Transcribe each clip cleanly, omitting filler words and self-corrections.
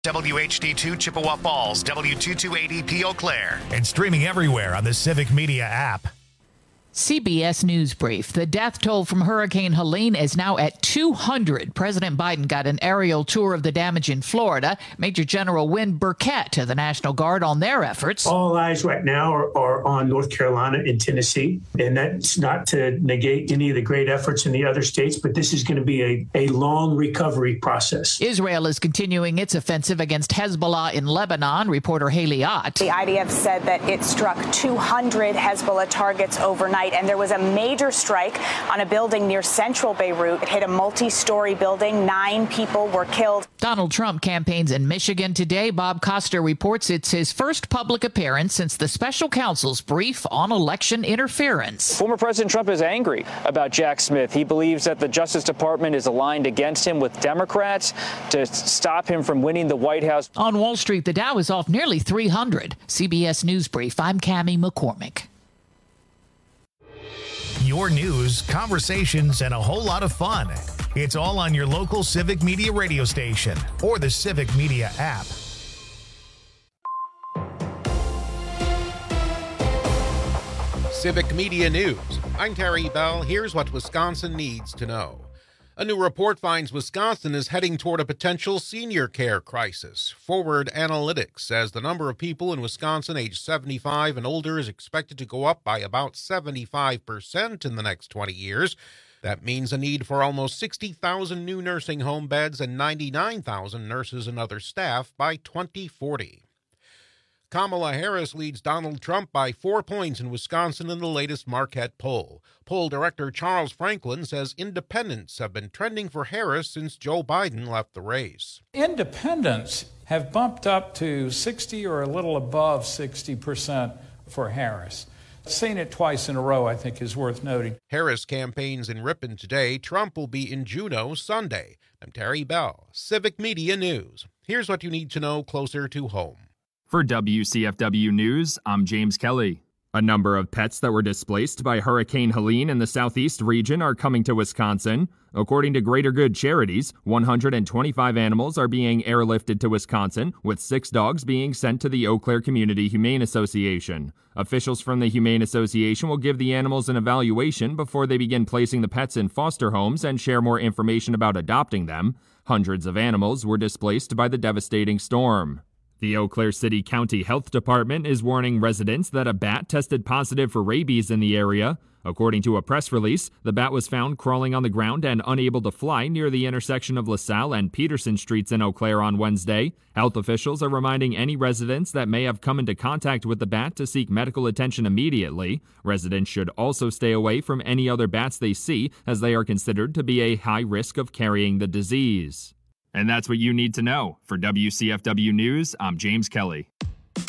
WHD2 Chippewa Falls, W2280P Eau Claire, and streaming everywhere on the Civic Media app. CBS News Brief. The death toll from Hurricane Helene is now at 200. President Biden got an aerial tour of the damage in Florida. Major General Wynn Burkett to the National Guard on their efforts. All eyes right now are on North Carolina and Tennessee. And that's not to negate any of the great efforts in the other states, but this is going to be a long recovery process. Israel is continuing its offensive against Hezbollah in Lebanon. Reporter Haley Ott. The IDF said that it struck 200 Hezbollah targets overnight. And there was a major strike on a building near central Beirut. It hit a multi-story building. 9 people were killed. Donald Trump campaigns in Michigan today. Bob Coster reports it's his first public appearance since the special counsel's brief on election interference. Former President Trump is angry about Jack Smith. He believes that the Justice Department is aligned against him with Democrats to stop him from winning the White House. On Wall Street, the Dow is off nearly 300. CBS News Brief. I'm Cammie McCormick. Your news, conversations, and a whole lot of fun. It's all on your local Civic Media radio station or the Civic Media app. Civic Media News. I'm Terry Bell. Here's what Wisconsin needs to know. A new report finds Wisconsin is heading toward a potential senior care crisis. Forward Analytics says the number of people in Wisconsin aged 75 and older is expected to go up by about 75% in the next 20 years. That means a need for almost 60,000 new nursing home beds and 99,000 nurses and other staff by 2040. Kamala Harris leads Donald Trump by 4 points in Wisconsin in the latest Marquette poll. Poll director Charles Franklin says independents have been trending for Harris since Joe Biden left the race. Independents have bumped up to 60 or a little above 60% for Harris. Seeing it twice in a row, I think, is worth noting. Harris campaigns in Ripon today. Trump will be in Juneau Sunday. I'm Terry Bell, Civic Media News. Here's what you need to know closer to home. For WCFW News, I'm James Kelly. A number of pets that were displaced by Hurricane Helene in the southeast region are coming to Wisconsin. According to Greater Good Charities, 125 animals are being airlifted to Wisconsin, with 6 dogs being sent to the Eau Claire Community Humane Association. Officials from the Humane Association will give the animals an evaluation before they begin placing the pets in foster homes and share more information about adopting them. Hundreds of animals were displaced by the devastating storm. The Eau Claire City County Health Department is warning residents that a bat tested positive for rabies in the area. According to a press release, the bat was found crawling on the ground and unable to fly near the intersection of LaSalle and Peterson Streets in Eau Claire on Wednesday. Health officials are reminding any residents that may have come into contact with the bat to seek medical attention immediately. Residents should also stay away from any other bats they see, as they are considered to be a high risk of carrying the disease. And that's what you need to know. For WCFW News, I'm James Kelly. He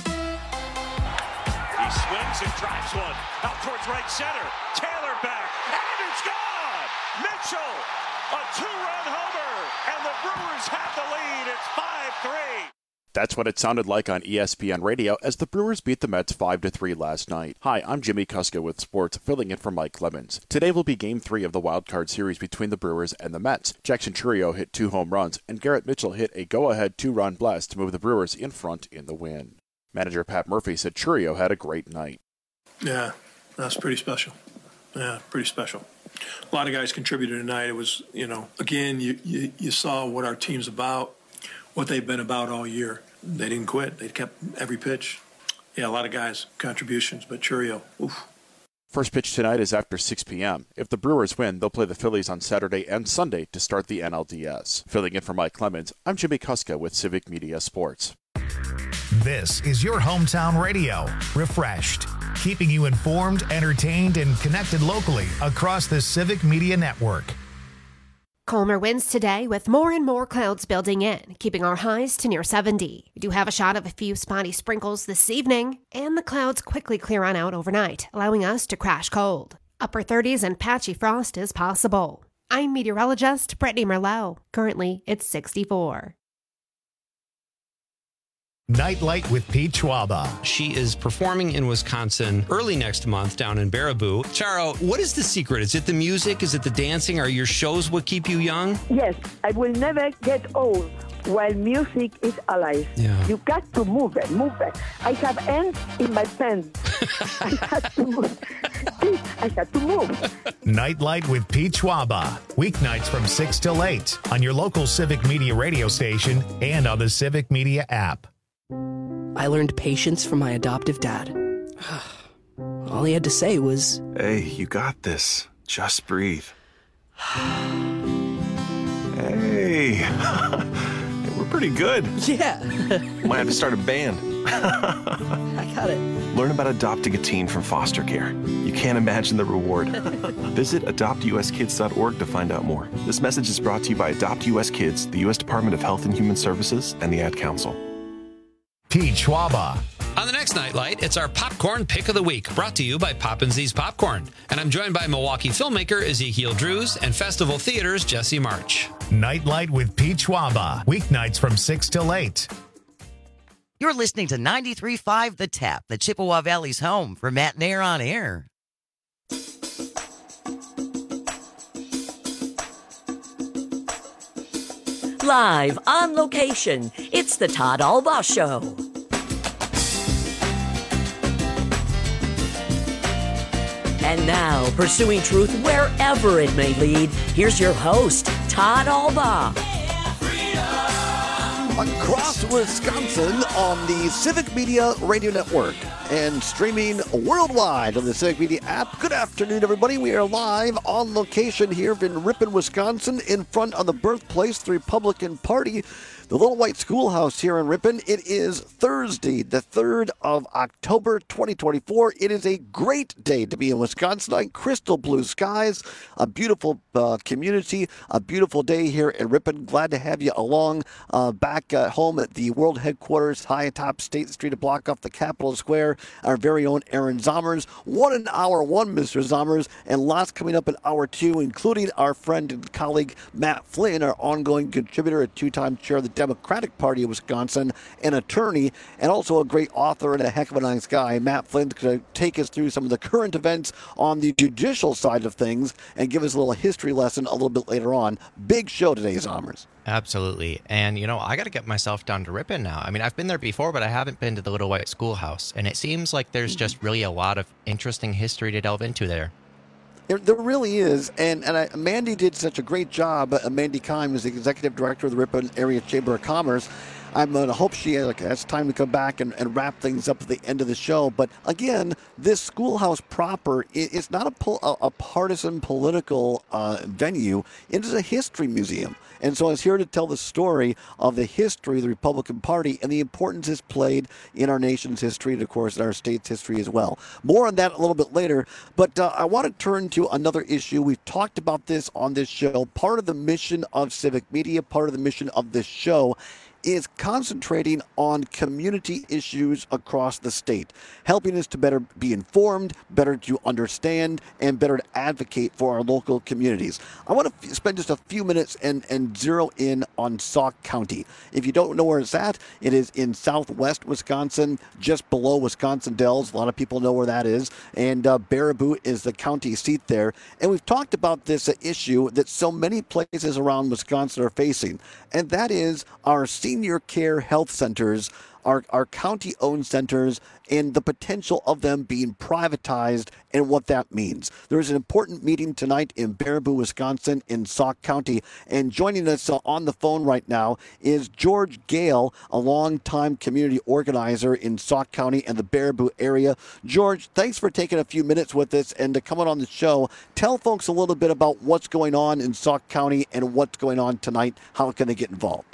swings and drives one out towards right center. Taylor back, and it's gone! Mitchell, a 2-run homer, and the Brewers have the lead. It's 5-3. That's what it sounded like on ESPN Radio as the Brewers beat the Mets 5-3 last night. Hi, I'm Jimmy Kuska with sports, filling in for Mike Clemens. Today will be Game 3 of the Wild Card Series between the Brewers and the Mets. Jackson Chourio hit 2 home runs, and Garrett Mitchell hit a go-ahead 2-run blast to move the Brewers in front in the win. Manager Pat Murphy said Chourio had a great night. Yeah, that's pretty special. Yeah, pretty special. A lot of guys contributed tonight. It was, again, you saw what our team's about, what they've been about all year. They didn't quit. They kept every pitch. Yeah, a lot of guys, contributions, but Chourio, oof. First pitch tonight is after 6 p.m. If the Brewers win, they'll play the Phillies on Saturday and Sunday to start the NLDS. Filling in for Mike Clemens, I'm Jimmy Kuska with Civic Media Sports. This is your hometown radio, refreshed, keeping you informed, entertained, and connected locally across the Civic Media Network. Calmer winds today with more and more clouds building in, keeping our highs to near 70. We do have a shot of a few spotty sprinkles this evening, and the clouds quickly clear on out overnight, allowing us to crash cold. Upper 30s and patchy frost is possible. I'm meteorologist Brittany Merlot. Currently, it's 64. Nightlight with Pete Schwaba. She is performing in Wisconsin early next month down in Baraboo. Charo, what is the secret? Is it the music? Is it the dancing? Are your shows what keep you young? Yes, I will never get old while music is alive. Yeah. You got to move it. I have ants in my pants. I had to move. Nightlight with Pete Schwaba. Weeknights from 6 till 8 on your local Civic Media radio station and on the Civic Media app. I learned patience from my adoptive dad. All he had to say was, "Hey, you got this. Just breathe." Hey. We're pretty good. Yeah. Might have to start a band. I got it. Learn about adopting a teen from foster care. You can't imagine the reward. Visit adoptuskids.org to find out more. This message is brought to you by Adopt US Kids, the U.S. Department of Health and Human Services, and the Ad Council. Pete Schwaba. On the next Nightlight, it's our Popcorn Pick of the Week, brought to you by Poppin'Z's Popcorn. And I'm joined by Milwaukee filmmaker Ezekiel Drews and Festival Theater's Jesse March. Nightlight with Pete Schwaba. Weeknights from 6 till 8. You're listening to 93.5 The Tap, the Chippewa Valley's home for Matt Nair on Air. Live on location, it's the Todd Albaugh Show. And now, pursuing truth wherever it may lead, here's your host, Todd Albaugh. Across Wisconsin on the Civic Media Radio Network and streaming worldwide on the Civic Media app. Good afternoon, everybody. We are live on location here in Ripon, Wisconsin, in front of the birthplace of the Republican Party, the Little White Schoolhouse here in Ripon. It is Thursday, the 3rd of October, 2024. It is a great day to be in Wisconsin. Crystal blue skies, a beautiful community, a beautiful day here in Ripon. Glad to have you along back at home at the world headquarters, high atop State Street, a block off the Capitol Square. Our very own Aaron Zommers. One in hour one, Mr. Zommers, and lots coming up in hour two, including our friend and colleague Matt Flynn, our ongoing contributor, a two-time chair of the Democratic Party of Wisconsin, an attorney, and also a great author and a heck of a nice guy. Matt Flynn's going to take us through some of the current events on the judicial side of things and give us a little history lesson a little bit later on. Big show today, Zommers. Absolutely. And, I got to get myself down to Ripon now. I mean, I've been there before, but I haven't been to the Little White Schoolhouse. And it seems like there's just really a lot of interesting history to delve into there. There really is, and Mandy did such a great job. Mandy Kime is the executive director of the Ripon Area Chamber of Commerce. I'm going to hope she has time to come back and wrap things up at the end of the show. But again, this schoolhouse proper is not a partisan political venue. It is a history museum. And so I was here to tell the story of the history of the Republican Party and the importance it's played in our nation's history and, of course, in our state's history as well. More on that a little bit later. But I want to turn to another issue. We've talked about this on this show. Part of the mission of Civic Media, part of the mission of this show is concentrating on community issues across the state, helping us to better be informed, better to understand, and better to advocate for our local communities. I want to spend just a few minutes and zero in on Sauk County. If you don't know where it's at, it is in southwest Wisconsin, just below Wisconsin Dells. A lot of people know where that is. And Baraboo is the county seat there. And we've talked about this issue that so many places around Wisconsin are facing, and that is our senior care health centers, our county-owned centers, and the potential of them being privatized and what that means. There is an important meeting tonight in Baraboo, Wisconsin, in Sauk County. And joining us on the phone right now is George Gale, a longtime community organizer in Sauk County and the Baraboo area. George, thanks for taking a few minutes with us and to coming on the show. Tell folks a little bit about what's going on in Sauk County and what's going on tonight. How can they get involved?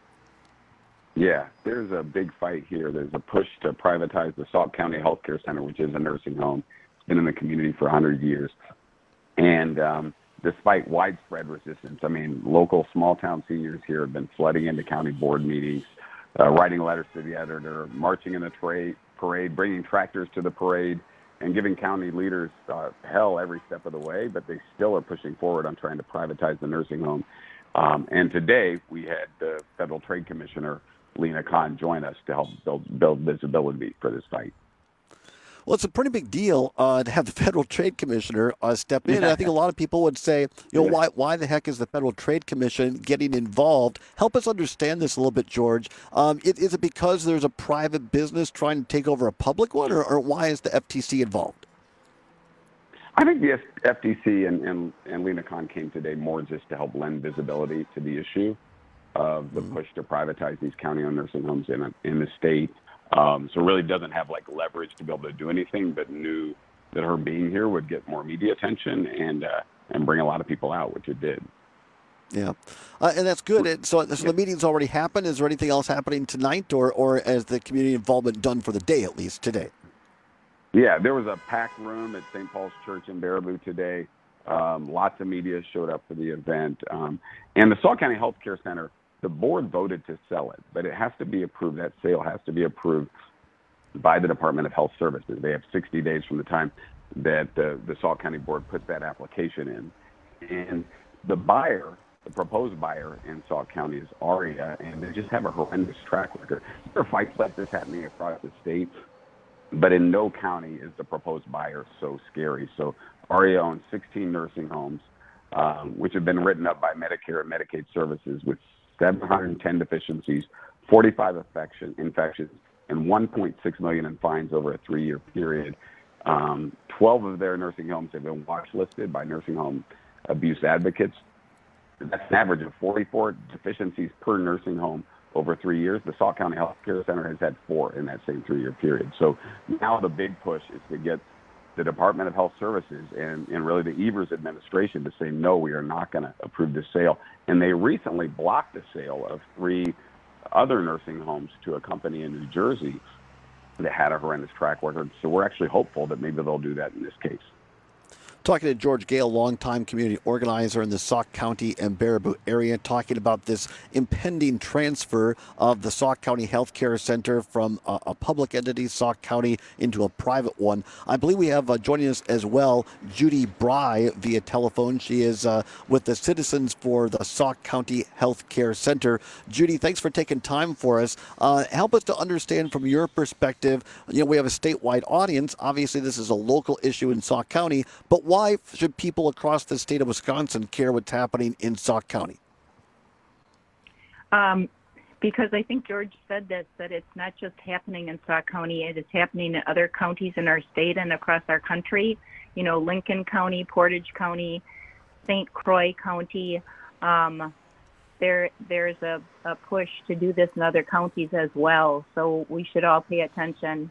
Yeah, there's a big fight here. There's a push to privatize the Sauk County Healthcare Center, which is a nursing home. It's been in the community for 100 years. And despite widespread resistance, local small-town seniors here have been flooding into county board meetings, writing letters to the editor, marching in the parade, bringing tractors to the parade, and giving county leaders hell every step of the way, but they still are pushing forward on trying to privatize the nursing home. And today we had the Federal Trade Commissioner Lena Khan join us to help build visibility for this fight. Well, it's a pretty big deal to have the Federal Trade Commissioner step in. And I think a lot of people would say, why the heck is the Federal Trade Commission getting involved? Help us understand this a little bit, George. Is it because there's a private business trying to take over a public one, or why is the FTC involved? I think the FTC and Lena Khan came today more just to help lend visibility to the issue of the push to privatize these county-owned nursing homes in the state. So really doesn't have like leverage to be able to do anything, but knew that her being here would get more media attention and bring a lot of people out, which it did. Yeah, and that's good. So the meeting's already happened. Is there anything else happening tonight, or is the community involvement done for the day, at least today? Yeah, there was a packed room at St. Paul's Church in Baraboo today. Lots of media showed up for the event. And the Sauk County Health Care Center, the board voted to sell it, but it has to be approved. That sale has to be approved by the Department of Health Services. They have 60 days from the time that the Sauk County Board puts that application in. And the buyer, the proposed buyer in Sauk County is ARIA, and they just have a horrendous track record. There are fights like this happening across the state, but in no county is the proposed buyer so scary. So ARIA owns 16 nursing homes, which have been written up by Medicare and Medicaid services with 710 deficiencies, 45 infections, and $1.6 million in fines over a 3-year period. 12 of their nursing homes have been watch listed by nursing home abuse advocates. That's an average of 44 deficiencies per nursing home over 3 years. The Sauk County Health Care Center has had 4 in that same 3-year period. So now the big push is to get the Department of Health Services and really the Evers administration to say, no, we are not going to approve this sale. And they recently blocked the sale of 3 other nursing homes to a company in New Jersey that had a horrendous track record. So we're actually hopeful that maybe they'll do that in this case. Talking to George Gale, longtime community organizer in the Sauk County and Baraboo area, talking about this impending transfer of the Sauk County Health Care Center from a public entity, Sauk County, into a private one. I believe we have joining us as well Judy Bry via telephone. She is with the Citizens for the Sauk County Health Care Center. Judy, thanks for taking time for us. Help us to understand from your perspective. We have a statewide audience. Obviously, this is a local issue in Sauk County, but why should people across the state of Wisconsin care what's happening in Sauk County? Because I think George said this, that it's not just happening in Sauk County, it is happening in other counties in our state and across our country. Lincoln County, Portage County, St. Croix County. There's a push to do this in other counties as well, so we should all pay attention.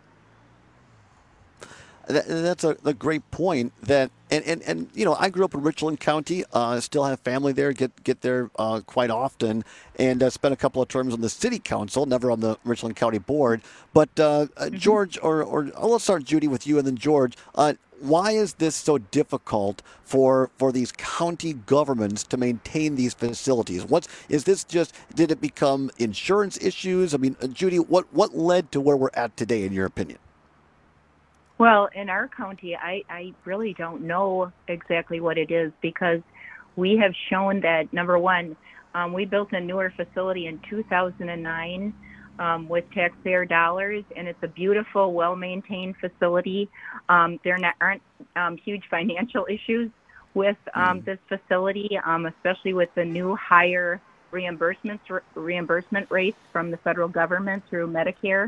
That's a great point. That and I grew up in Richland County. Still have family there. Get there quite often, and spent a couple of terms on the city council. Never on the Richland County board. But George, or let's start Judy with you, and then George. Why is this so difficult for these county governments to maintain these facilities? Did it become insurance issues? I mean, Judy, what led to where we're at today, in your opinion? Well, in our county, I really don't know exactly what it is, because we have shown that, number one, we built a newer facility in 2009 with taxpayer dollars, and it's a beautiful, well-maintained facility. There aren't huge financial issues with this facility, especially with the new higher reimbursement rates from the federal government through Medicare.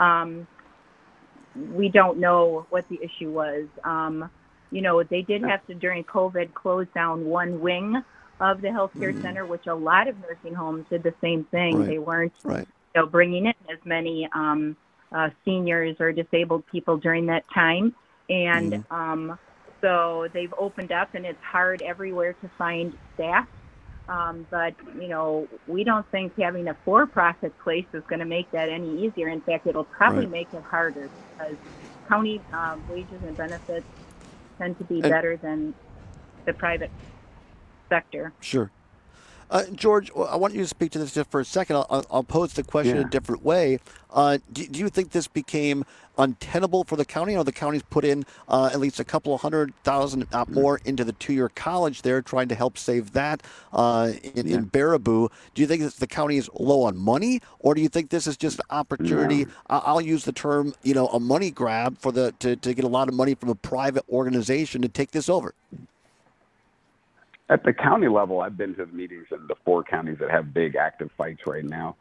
We don't know what the issue was. They did have to, during COVID, close down one wing of the healthcare center, which a lot of nursing homes did the same thing. Right. They weren't bringing in as many seniors or disabled people during that time. And so they've opened up, and it's hard everywhere to find staff. But we don't think having a for-profit place is going to make that any easier. In fact, it'll probably make it harder, because county wages and benefits tend to be better than the private sector. Sure. George, I want you to speak to this just for a second. I'll pose the question a different way. Do you think this became untenable for the county? The county's put in at least a couple of $100,000 more into the 2-year college there, trying to help save that in Baraboo. Do you think that the county is low on money, or do you think this is just an opportunity? I'll use the term, a money grab for to get a lot of money from a private organization to take this over. At the county level, I've been to the meetings in the 4 counties that have big active fights right now.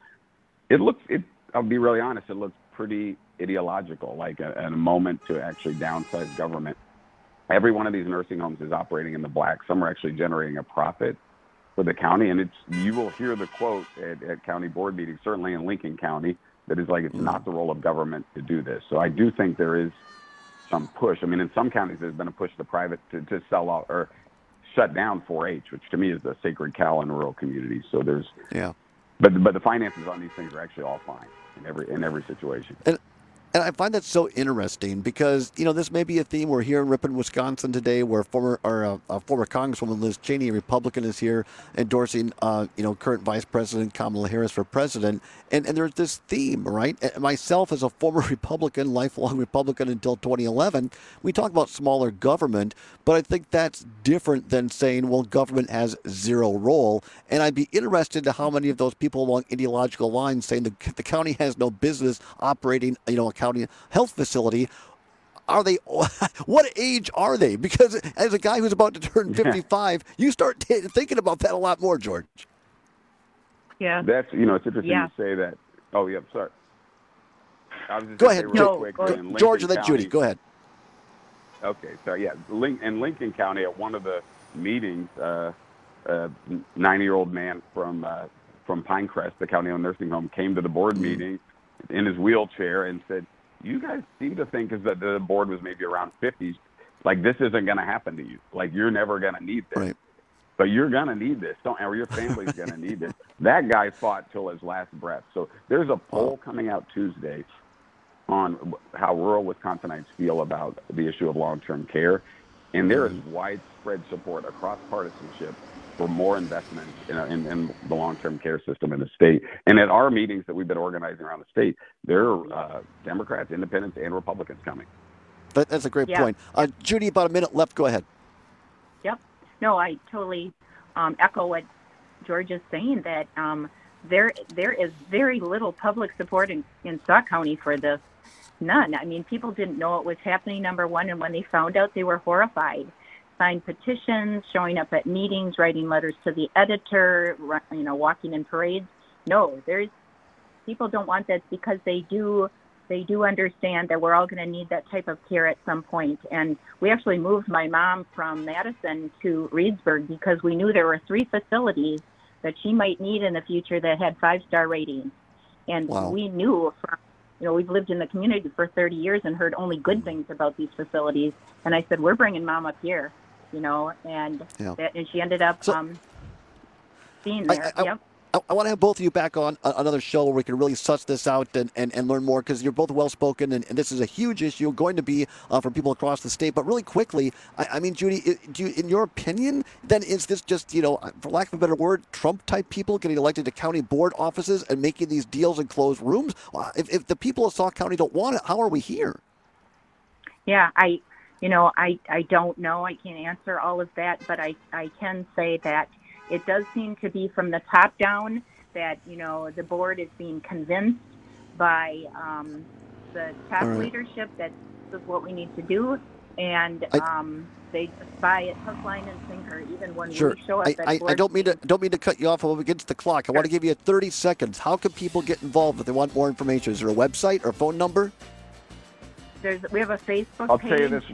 I'll be really honest, it looks pretty ideological, like a moment to actually downsize government. Every one of these nursing homes is operating in the black. Some are actually generating a profit for the county, and you will hear the quote at county board meetings, certainly in Lincoln County, that is like, it's not the role of government to do this. So I do think there is some push. I mean, in some counties, there's been a push to private to sell out or shut down 4-H, which to me is the sacred cow in rural communities. So there's, but the finances on these things are actually all fine in every situation. And I find that so interesting because, this may be a theme. We're here in Ripon, Wisconsin today, where former Congresswoman Liz Cheney, a Republican, is here endorsing, current Vice President Kamala Harris for president. And there's this theme, right? Myself, as a former Republican, lifelong Republican until 2011, we talk about smaller government, but I think that's different than saying, well, government has zero role. And I'd be interested to how many of those people along ideological lines saying the county has no business operating, a county health facility. Are they? What age are they? Because as a guy who's about to turn 55, you start thinking about that a lot more, George. Yeah. That's, it's interesting you say that. Oh, yeah, sorry. I was just go ahead, George, and then Judy. Go ahead. Okay, so yeah, in Lincoln County, at one of the meetings, a 90-year-old man from Pinecrest, the county-owned nursing home, came to the board meeting in his wheelchair and said, "You guys seem to think that the board was maybe around 50s, like this isn't going to happen to you. Like you're never going to need this, right. But you're going to need this. Or your family's going to need this." That guy fought till his last breath. So there's a poll coming out Tuesday on how rural Wisconsinites feel about the issue of long-term care, and there is widespread support across partisanship for more investment in the long-term care system in the state. And at our meetings that we've been organizing around the state, there are Democrats, Independents, and Republicans coming. That's a great point. Judy, about a minute left. Go ahead. Yep. No, I totally echo what George is saying, that there is very little public support in Sauk County for this. None. I mean, people didn't know what was happening, number one, and when they found out, they were horrified. Signed petitions, showing up at meetings, writing letters to the editor, walking in parades. No, people don't want that because they do understand that we're all going to need that type of care at some point. And we actually moved my mom from Madison to Reedsburg because we knew there were 3 facilities that she might need in the future that had 5-star ratings. And we knew we've lived in the community for 30 years and heard only good things about these facilities. And I said, we're bringing Mom up here. And she ended up being there. I want to have both of you back on another show where we can really suss this out and learn more, because you're both well-spoken, and this is a huge issue going to be for people across the state. But really quickly, I mean, Judy, in your opinion, then is this just, for lack of a better word, Trump-type people getting elected to county board offices and making these deals in closed rooms? If the people of Sauk County don't want it, how are we here? Yeah, I don't know. I can't answer all of that, but I can say that it does seem to be from the top down that, the board is being convinced by the top leadership that this is what we need to do. And they just buy it hook, line, and sinker, even when we show up at board. I don't mean to cut you off against the clock. I want to give you 30 seconds. How can people get involved if they want more information? Is there a website or phone number? We have a Facebook page. I'll tell you this.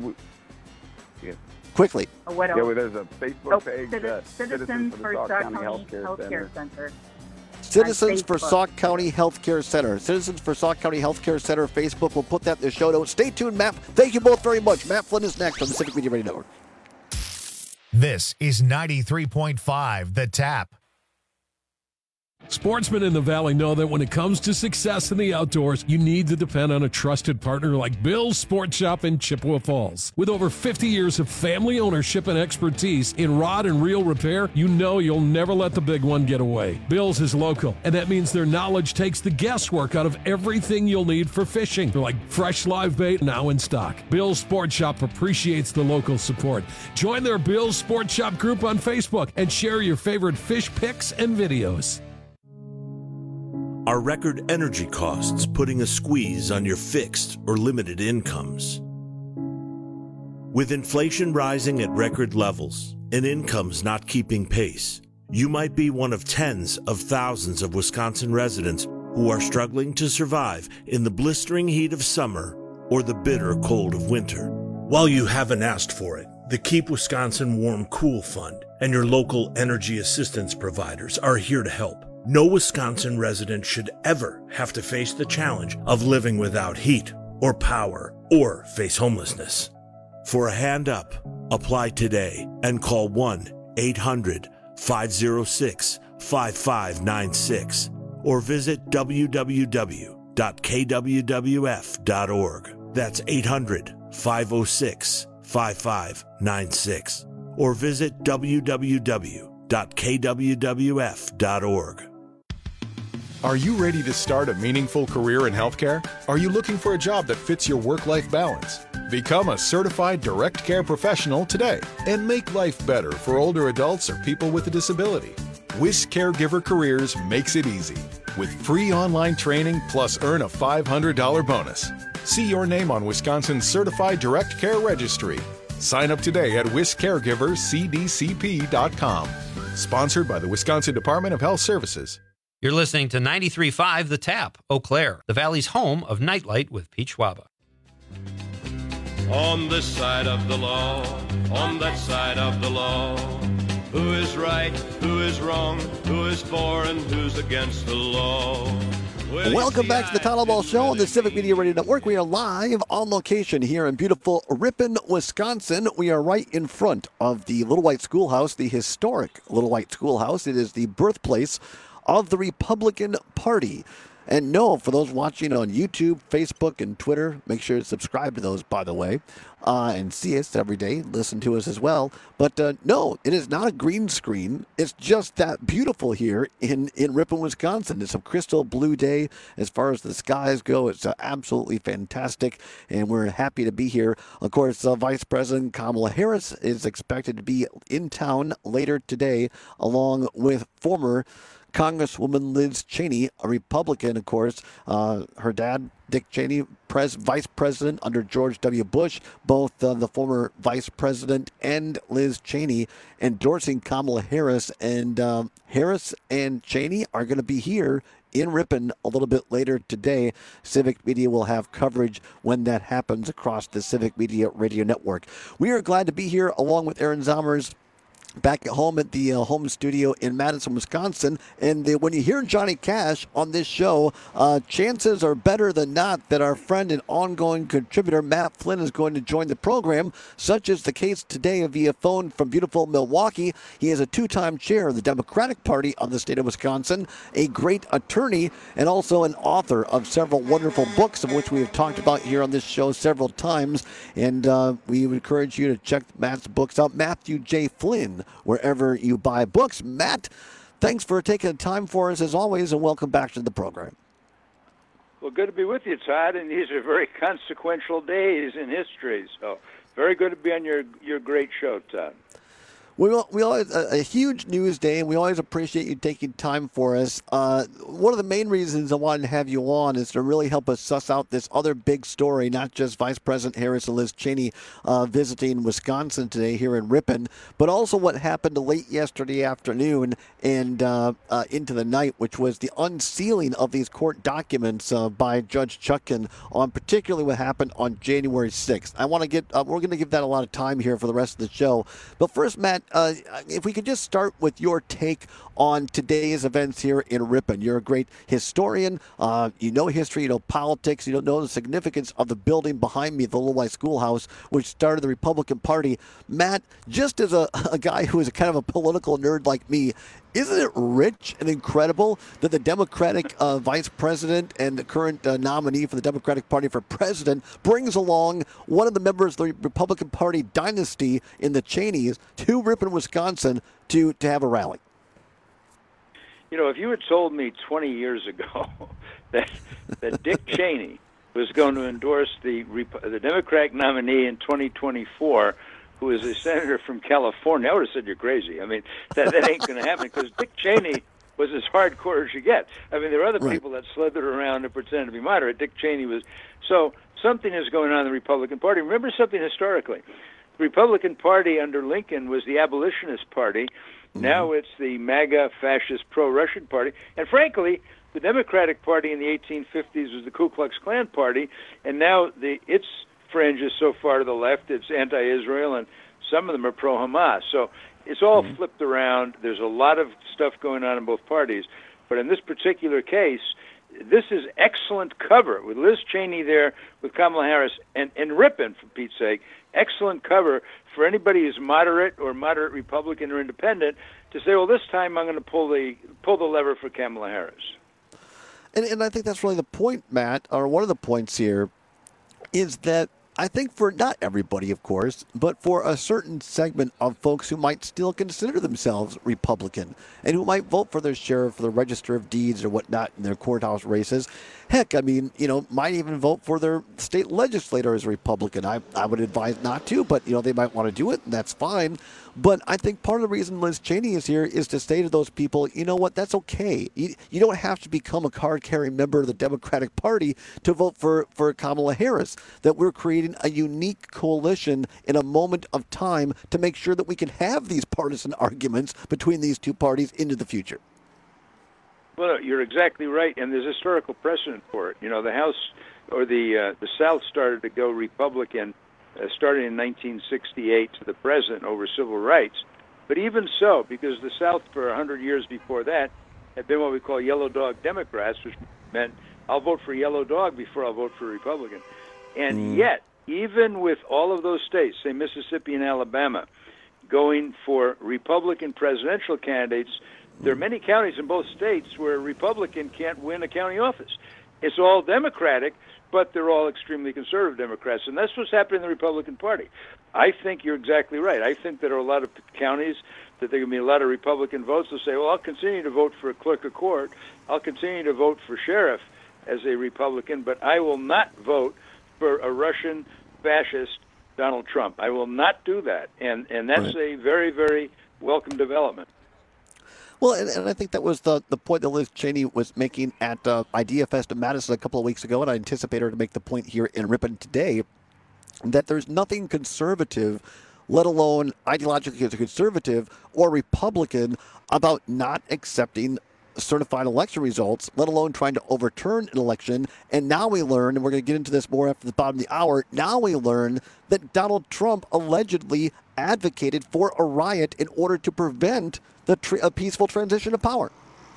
Quickly. There's a Facebook page. Citizens for Sauk County Healthcare Center. Citizens for Sauk County Healthcare Center. Citizens for Sauk County Healthcare Center Facebook. We'll put that in the show notes. Stay tuned, Matt. Thank you both very much. Matt Flynn is next on the Civic Media Radio Network. This is 93.5 The Tap. Sportsmen in the Valley know that when it comes to success in the outdoors, you need to depend on a trusted partner like Bill's Sports Shop in Chippewa Falls. With over 50 years of family ownership and expertise in rod and reel repair, you know you'll never let the big one get away. Bill's is local, and that means their knowledge takes the guesswork out of everything you'll need for fishing. They're like fresh live bait now in stock. Bill's Sports Shop appreciates the local support. Join their Bill's Sports Shop group on Facebook and share your favorite fish pics and videos. Are record energy costs putting a squeeze on your fixed or limited incomes? With inflation rising at record levels and incomes not keeping pace, you might be one of tens of thousands of Wisconsin residents who are struggling to survive in the blistering heat of summer or the bitter cold of winter. While you haven't asked for it, the Keep Wisconsin Warm Cool Fund and your local energy assistance providers are here to help. No Wisconsin resident should ever have to face the challenge of living without heat or power or face homelessness. For a hand up, apply today and call 1-800-506-5596 or visit www.kwwf.org. That's 800-506-5596 or visit www.kwwf.org. Are you ready to start a meaningful career in healthcare? Are you looking for a job that fits your work-life balance? Become a certified direct care professional today and make life better for older adults or people with a disability. WIS Caregiver Careers makes it easy with free online training plus earn a $500 bonus. See your name on Wisconsin's Certified Direct Care Registry. Sign up today at wiscaregivercdcp.com. Sponsored by the Wisconsin Department of Health Services. You're listening to 93.5 The Tap, Eau Claire, the Valley's home of Nightlight with Pete Schwaba. On this side of the law, on that side of the law, who is right, who is wrong, who is for and who's against the law? Welcome back to the Todd Albaugh Show on the Civic Media Radio Network. We are live on location here in beautiful Ripon, Wisconsin. We are right in front of the Little White Schoolhouse, the historic Little White Schoolhouse. It is the birthplace of the Republican Party. And no, for those watching on YouTube, Facebook, and Twitter, make sure to subscribe to those, by the way, and see us every day, listen to us as well. But no, it is not a green screen. It's just that beautiful here in Ripon, Wisconsin. It's a crystal blue day as far as the skies go. It's absolutely fantastic, and we're happy to be here. Of course, Vice President Kamala Harris is expected to be in town later today, along with former Congresswoman Liz Cheney, a Republican, of course. Her dad, Dick Cheney, vice president under George W. Bush, both the former vice president and Liz Cheney endorsing Kamala Harris. And Harris and Cheney are going to be here in Ripon a little bit later today. Civic Media will have coverage when that happens across the Civic Media Radio Network. We are glad to be here along with Aaron Zomers back at home at the home studio in Madison, Wisconsin. And when you hear Johnny Cash on this show, chances are better than not that our friend and ongoing contributor Matt Flynn is going to join the program, such is the case today via phone from beautiful Milwaukee. He is a two-time chair of the Democratic Party of the state of Wisconsin, a great attorney, and also an author of several wonderful books, of which we have talked about here on this show several times. And we would encourage you to check Matt's books out. Matthew J. Flynn, wherever you buy books. Matt, thanks for taking the time for us as always, and welcome back to the program. Well, good to be with you, Todd, and these are very consequential days in history, so very good to be on your great show, Todd. We always a huge news day, and we always appreciate you taking time for us. One of the main reasons I wanted to have you on is to really help us suss out this other big story, not just Vice President Harris and Liz Cheney visiting Wisconsin today here in Ripon, but also what happened late yesterday afternoon and into the night, which was the unsealing of these court documents by Judge Chutkan on particularly what happened on January 6th. I want to get we're going to give that a lot of time here for the rest of the show. But first, Matt, if we could just start with your take on today's events here in Ripon. You're a great historian. You know history, you know politics, you know the significance of the building behind me, the Little White Schoolhouse, which started the Republican Party. Matt, just as a guy who is kind of a political nerd like me, Isn't it rich and incredible that the Democratic vice president and the current nominee for the Democratic Party for president brings along one of the members of the Republican Party dynasty in the Cheneys to Ripon, Wisconsin to have a rally? You know, if you had told me 20 years ago that Dick Cheney was going to endorse the Democratic nominee in 2024, who is a senator from California, I would have said you're crazy. I mean, that ain't going to happen because Dick Cheney was as hardcore as you get. I mean, there are other people that slithered around and pretended to be moderate. Dick Cheney was. So something is going on in the Republican Party. Remember something historically. The Republican Party under Lincoln was the abolitionist party. Now it's the MAGA fascist pro-Russian party. And frankly, the Democratic Party in the 1850s was the Ku Klux Klan party, and now its fringe is so far to the left, it's anti-Israel, and some of them are pro-Hamas. So it's all flipped around. There's a lot of stuff going on in both parties. But in this particular case, this is excellent cover with Liz Cheney there, with Kamala Harris, and Ripon, for Pete's sake, excellent cover for anybody who's moderate or moderate Republican or independent to say, well, this time I'm going to pull the lever for Kamala Harris. And I think that's really the point, Matt, or one of the points here, is that I think for not everybody, of course, but for a certain segment of folks who might still consider themselves Republican and who might vote for their sheriff, for the Register of Deeds or whatnot in their courthouse races. Heck, I mean, might even vote for their state legislator as a Republican. I would advise not to, but, they might want to do it, and that's fine. But I think part of the reason Liz Cheney is here is to say to those people, you know what, that's okay. You don't have to become a card-carrying member of the Democratic Party to vote for Kamala Harris, that we're creating a unique coalition in a moment of time to make sure that we can have these partisan arguments between these two parties into the future. Well, you're exactly right, and there's historical precedent for it. The House or the South started to go Republican starting in 1968 to the present over civil rights. But even so, because the South for 100 years before that had been what we call yellow dog Democrats, which meant I'll vote for yellow dog before I'll vote for Republican. And yet, even with all of those states, say Mississippi and Alabama, going for Republican presidential candidates, there are many counties in both states where a Republican can't win a county office. It's all Democratic, but they're all extremely conservative Democrats, and that's what's happening in the Republican Party. I think you're exactly right. I think there are a lot of counties that there are going to be a lot of Republican votes who say, well, I'll continue to vote for a clerk of court, I'll continue to vote for sheriff as a Republican, but I will not vote for a Russian fascist Donald Trump. I will not do that, and that's a very, very welcome development. Well, and I think that was the point that Liz Cheney was making at IdeaFest in Madison a couple of weeks ago, and I anticipate her to make the point here in Ripon today, that there's nothing conservative, let alone ideologically conservative or Republican, about not accepting certified election results, let alone trying to overturn an election. And now we learn, and we're going to get into this more after the bottom of the hour, now we learn that Donald Trump allegedly advocated for a riot in order to prevent a peaceful transition of power.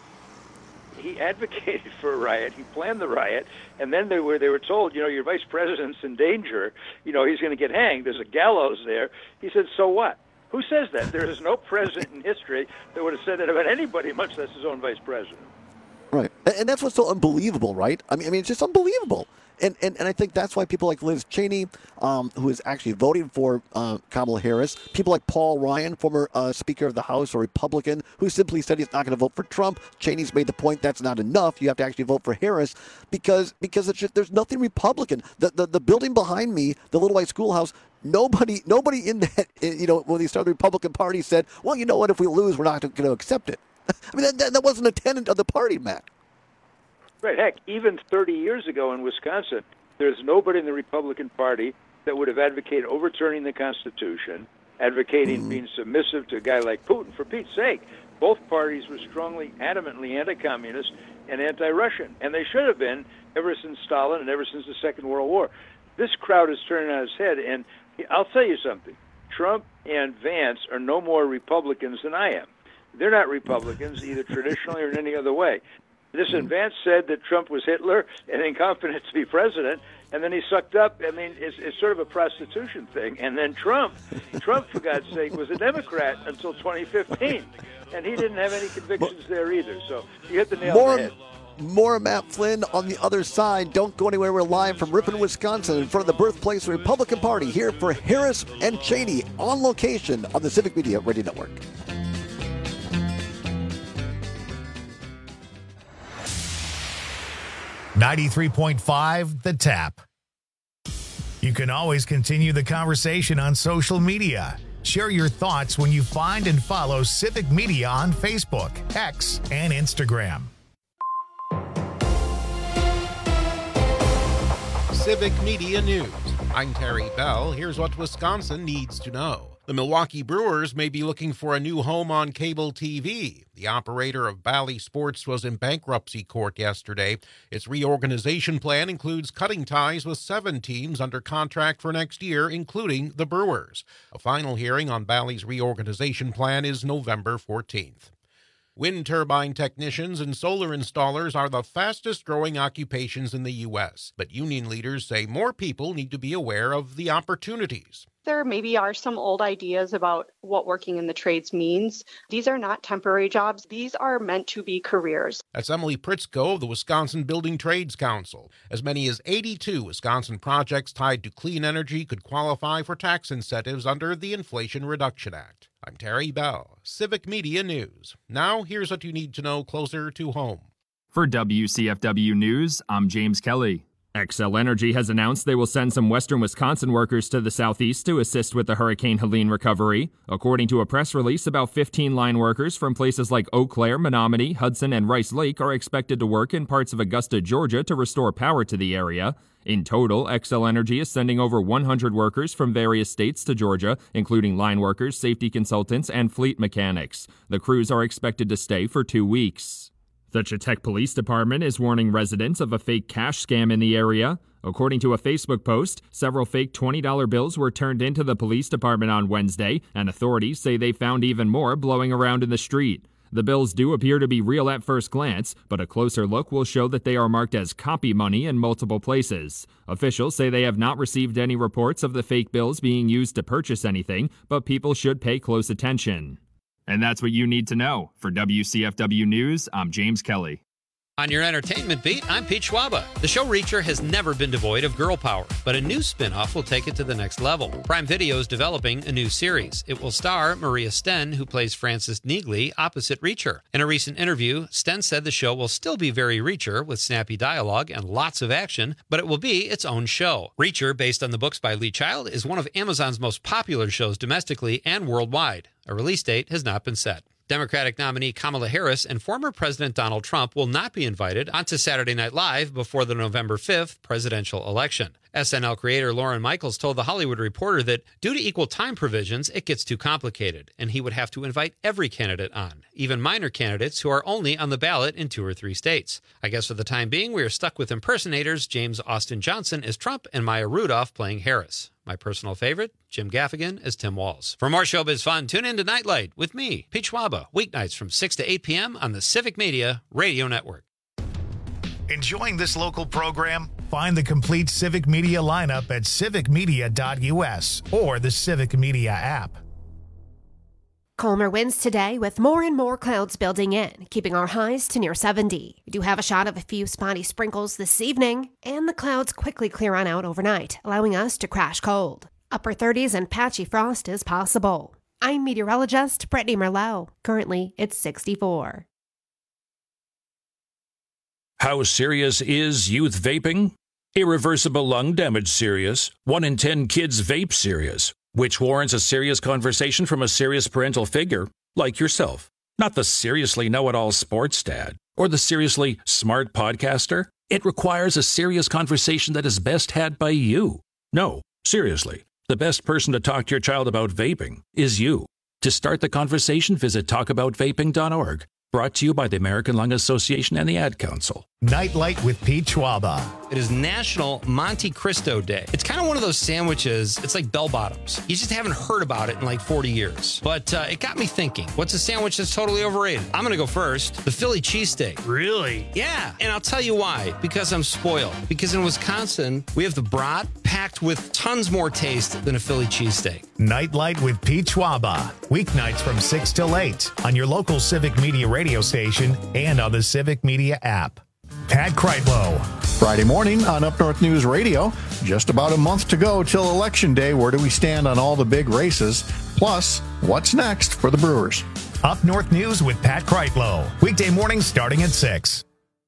He advocated for a riot. He planned the riot, and then they were told, your vice president's in danger. He's going to get hanged. There's a gallows there. He said, so what? Who says that? There is no president in history that would have said that about anybody, much less his own vice president. Right, and that's what's so unbelievable, right? I mean, it's just unbelievable. And I think that's why people like Liz Cheney, who is actually voting for Kamala Harris, people like Paul Ryan, former Speaker of the House, a Republican, who simply said he's not going to vote for Trump. Cheney's made the point that's not enough. You have to actually vote for Harris because it's just, there's nothing Republican. The building behind me, the Little White Schoolhouse, nobody in that, when they started the Republican Party said, well, you know what, if we lose, we're not going to accept it. I mean, that wasn't a tenet of the party, Matt. Right. Heck, even 30 years ago in Wisconsin, there's nobody in the Republican Party that would have advocated overturning the Constitution, advocating being submissive to a guy like Putin. For Pete's sake, both parties were strongly, adamantly anti-communist and anti-Russian, and they should have been ever since Stalin and ever since the Second World War. This crowd is turning on its head, and I'll tell you something. Trump and Vance are no more Republicans than I am. They're not Republicans, either traditionally or in any other way. Listen, Vance said that Trump was Hitler and incompetent to be president. and then he sucked up. I mean, it's sort of a prostitution thing. And then Trump, for God's sake, was a Democrat until 2015, and he didn't have any convictions there either. So you hit the nail on the head. More Matt Flynn on the other side. Don't go anywhere. We're live from Ripon, Wisconsin, in front of the birthplace of the Republican Party, here for Harris and Cheney, on location on the Civic Media Radio Network. .5 The Tap. You can always continue the conversation on social media. Share your thoughts when you find and follow Civic Media on Facebook, X, and Instagram. Civic Media News. I'm Terry Bell. Here's what Wisconsin needs to know. The Milwaukee Brewers may be looking for a new home on cable TV. The operator of Bally Sports was in bankruptcy court yesterday. Its reorganization plan includes cutting ties with 7 teams under contract for next year, including the Brewers. A final hearing on Bally's reorganization plan is November 14th. Wind turbine technicians and solar installers are the fastest-growing occupations in the U.S., but union leaders say more people need to be aware of the opportunities. There maybe are some old ideas about what working in the trades means. These are not temporary jobs. These are meant to be careers. That's Emily Pritzko of the Wisconsin Building Trades Council. As many as 82 Wisconsin projects tied to clean energy could qualify for tax incentives under the Inflation Reduction Act. I'm Terry Bell, Civic Media News. Now, here's what you need to know closer to home. For WCFW News, I'm James Kelly. Xcel Energy has announced they will send some western Wisconsin workers to the southeast to assist with the Hurricane Helene recovery. According to a press release, about 15 line workers from places like Eau Claire, Menominee, Hudson, and Rice Lake are expected to work in parts of Augusta, Georgia to restore power to the area. In total, Xcel Energy is sending over 100 workers from various states to Georgia, including line workers, safety consultants, and fleet mechanics. The crews are expected to stay for 2 weeks. The Chetek Police Department is warning residents of a fake cash scam in the area. According to a Facebook post, several fake $20 bills were turned into the police department on Wednesday, and authorities say they found even more blowing around in the street. The bills do appear to be real at first glance, but a closer look will show that they are marked as copy money in multiple places. Officials say they have not received any reports of the fake bills being used to purchase anything, but people should pay close attention. And that's what you need to know. For WCFW News, I'm James Kelly. On your entertainment beat, I'm Pete Schwaba. The show Reacher has never been devoid of girl power, but a new spin-off will take it to the next level. Prime Video is developing a new series. It will star Maria Sten, who plays Frances Neagley, opposite Reacher. In a recent interview, Sten said the show will still be very Reacher, with snappy dialogue and lots of action, but it will be its own show. Reacher, based on the books by Lee Child, is one of Amazon's most popular shows domestically and worldwide. A release date has not been set. Democratic nominee Kamala Harris and former President Donald Trump will not be invited onto Saturday Night Live before the November 5th presidential election. SNL creator Lorne Michaels told The Hollywood Reporter that due to equal time provisions, it gets too complicated, and he would have to invite every candidate on, even minor candidates who are only on the ballot in 2 or 3 states. I guess for the time being, we are stuck with impersonators James Austin Johnson as Trump and Maya Rudolph playing Harris. My personal favorite, Jim Gaffigan as Tim Walz. For more showbiz fun, tune in to Nightlight with me, Pete Schwaba, weeknights from 6 to 8 p.m. on the Civic Media Radio Network. Enjoying this local program? Find the complete Civic Media lineup at civicmedia.us or the Civic Media app. Calmer winds today with more and more clouds building in, keeping our highs to near 70. We do have a shot of a few spotty sprinkles this evening, and the clouds quickly clear on out overnight, allowing us to crash cold. Upper 30s and patchy frost is possible. I'm meteorologist Brittany Merlot. Currently, it's 64. How serious is youth vaping? Irreversible lung damage serious. 1 in 10 kids vape serious, which warrants a serious conversation from a serious parental figure like yourself. Not the seriously know-it-all sports dad or the seriously smart podcaster. It requires a serious conversation that is best had by you. No, seriously, the best person to talk to your child about vaping is you. To start the conversation, visit talkaboutvaping.org. Brought to you by the American Lung Association and the Ad Council. Nightlight with Pete Schwaba. It is National Monte Cristo Day. It's kind of one of those sandwiches, it's like bell bottoms. You just haven't heard about it in like 40 years. But it got me thinking, what's a sandwich that's totally overrated? I'm going to go first. The Philly cheesesteak. Really? Yeah, and I'll tell you why. Because I'm spoiled. Because in Wisconsin, we have the brat packed with tons more taste than a Philly cheesesteak. Nightlight with Pete Schwaba. Weeknights from 6 till 8 on your local Civic Media radio station and on the Civic Media app. Pat Kreitlow. Friday morning on Up North News Radio. Just about a month to go till Election Day. Where do we stand on all the big races? Plus, what's next for the Brewers? Up North News with Pat Kreitlow. Weekday mornings starting at 6.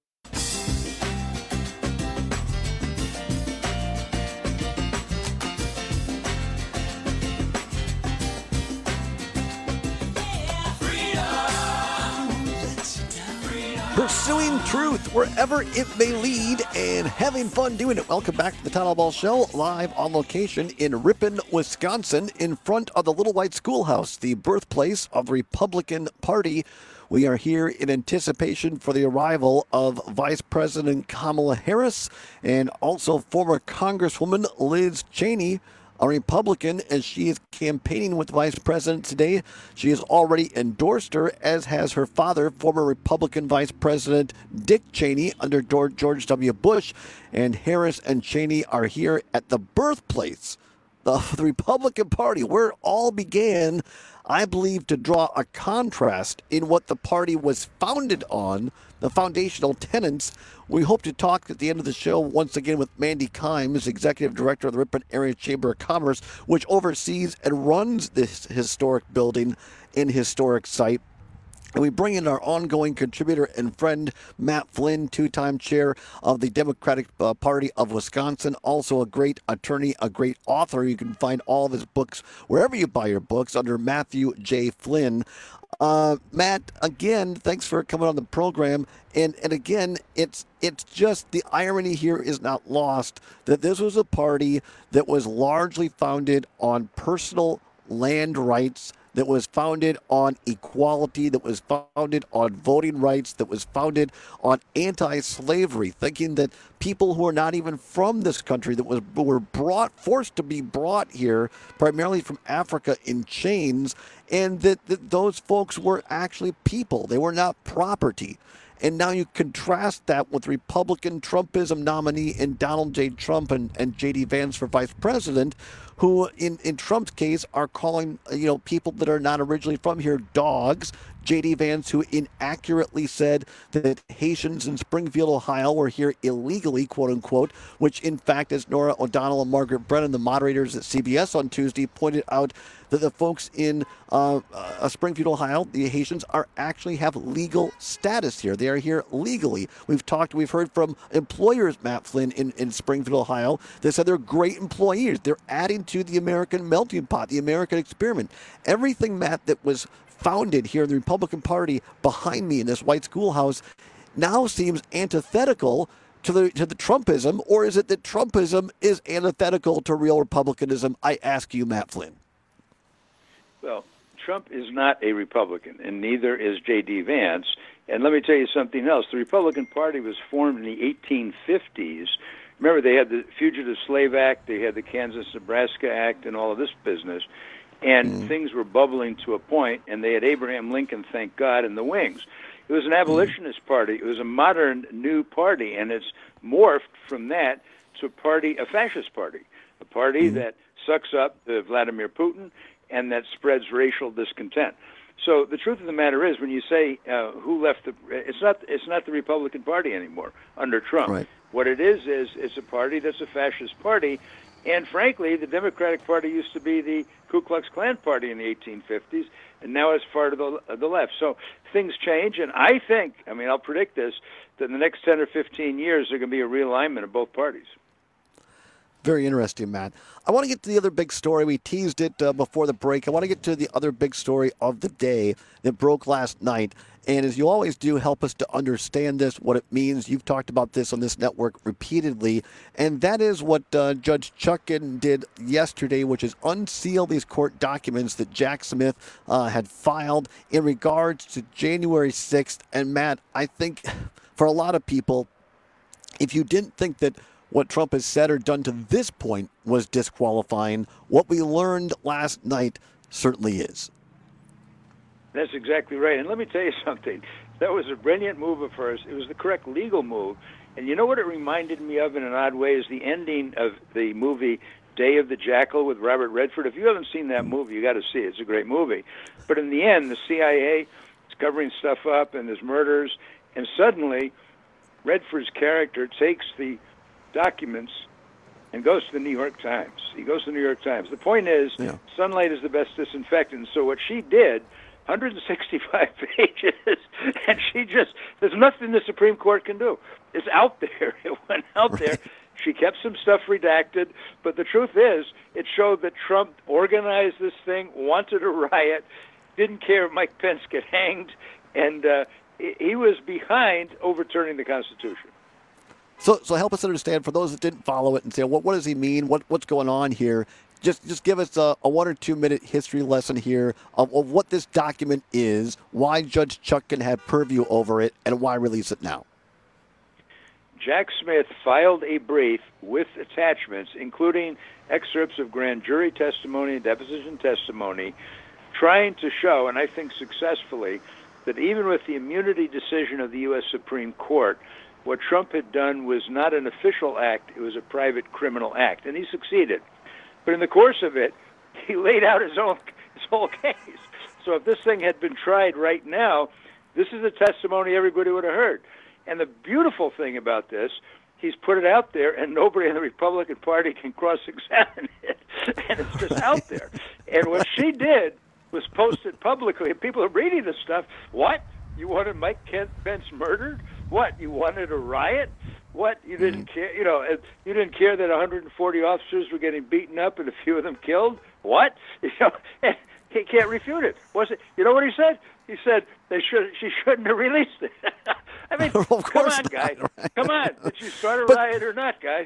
Pursuing truth wherever it may lead and having fun doing it. Welcome back to the Todd Ball Show, live on location in Ripon, Wisconsin, in front of the Little White Schoolhouse, the birthplace of the Republican Party. We are here in anticipation for the arrival of Vice President Kamala Harris and also former Congresswoman Liz Cheney, a Republican, as she is campaigning with the Vice President today. She has already endorsed her, as has her father, former Republican Vice President Dick Cheney under George W. Bush. And Harris and Cheney are here at the birthplace of the Republican Party, where it all began, I believe, to draw a contrast in what the party was founded on, the foundational tenets. We hope to talk at the end of the show once again with Mandy Kimes, Executive Director of the Ripon Area Chamber of Commerce, which oversees and runs this historic building and historic site. And we bring in our ongoing contributor and friend, Matt Flynn, two-time chair of the Democratic Party of Wisconsin, also a great attorney, a great author. You can find all of his books wherever you buy your books under Matthew J. Flynn. Matt, again, thanks for coming on the program. And again, it's just the irony here is not lost that this was a party that was largely founded on personal land rights, that was founded on equality, that was founded on voting rights, that was founded on anti-slavery, thinking that people who are not even from this country, that were forced to be brought here, primarily from Africa in chains, and that those folks were actually people. They were not property. And now you contrast that with Republican Trumpism nominee in Donald J. Trump and J.D. Vance for vice president, who in Trump's case are calling people that are not originally from here dogs. J.D. Vance, who inaccurately said that Haitians in Springfield, Ohio were here illegally, quote unquote, which in fact, as Nora O'Donnell and Margaret Brennan, the moderators at CBS on Tuesday, pointed out that the folks in Springfield, Ohio, the Haitians, actually have legal status here. They are here legally. We've heard from employers, Matt Flynn, in Springfield, Ohio. They said they're great employees. They're adding to the American melting pot, the American experiment. Everything, Matt, that was founded here in the Republican Party behind me in this white schoolhouse now seems antithetical to the Trumpism, or is it that Trumpism is antithetical to real republicanism? I ask you, Matt Flynn. Well, Trump is not a Republican, and neither is J.D. Vance. And let me tell you something else. The Republican Party was formed in the 1850s. Remember, they had the Fugitive Slave Act, they had the Kansas-Nebraska Act, and all of this business. And things were bubbling to a point, and they had Abraham Lincoln, thank God, in the wings. It was an abolitionist party. It was a modern new party, and it's morphed from that to a fascist party, a party that sucks up Vladimir Putin and that spreads racial discontent. So the truth of the matter is, when you say who left it's not the Republican Party anymore under Trump. Right. What it is it's a party that's a fascist party. And frankly, the Democratic Party used to be the Ku Klux Klan party in the 1850s, and now it's part of the left. So things change, and I think, I'll predict this, that in the next 10 or 15 years, there's going to be a realignment of both parties. Very interesting, Matt. I want to get to the other big story. We teased it before the break. I want to get to the other big story of the day that broke last night. And as you always do, help us to understand this, what it means. You've talked about this on this network repeatedly. And that is what Judge Chutkan did yesterday, which is unseal these court documents that Jack Smith had filed in regards to January 6th. And Matt, I think for a lot of people, if you didn't think that what Trump has said or done to this point was disqualifying, what we learned last night certainly is. That's exactly right. And let me tell you something. That was a brilliant move of hers. It was the correct legal move. And you know what it reminded me of in an odd way is the ending of the movie Day of the Jackal with Robert Redford. If you haven't seen that movie, you got to see it. It's a great movie. But in the end, the CIA is covering stuff up and there's murders. And suddenly, Redford's character takes the documents and goes to the New York Times. He goes to the New York Times. The point is, sunlight is the best disinfectant. So what she did, 165 pages, and there's nothing the Supreme Court can do. It's out there. It went out there. She kept some stuff redacted, but the truth is, it showed that Trump organized this thing, wanted a riot, didn't care if Mike Pence get hanged, and he was behind overturning the Constitution. So help us understand, for those that didn't follow it and say, what does he mean? What's going on here? Just give us a 1 or 2 minute history lesson here of what this document is, why Judge Chutkan had purview over it, and why release it now. Jack Smith filed a brief with attachments, including excerpts of grand jury testimony and deposition testimony, trying to show, and I think successfully, that even with the immunity decision of the U.S. Supreme Court, what Trump had done was not an official act, it was a private criminal act, and he succeeded. But in the course of it, he laid out his whole case. So if this thing had been tried right now, this is the testimony everybody would have heard. And the beautiful thing about this, he's put it out there, and nobody in the Republican Party can cross-examine it. And it's just out there. And what she did was post it publicly, and people are reading this stuff. What? You wanted Mike Pence murdered? What? You wanted a riot? What? You didn't care? You didn't care that 140 officers were getting beaten up and a few of them killed? What? And he can't refute it. You know what he said? He said she shouldn't have released it. I mean, come on, guy. Right? Come on. Did you start a riot or not, guy?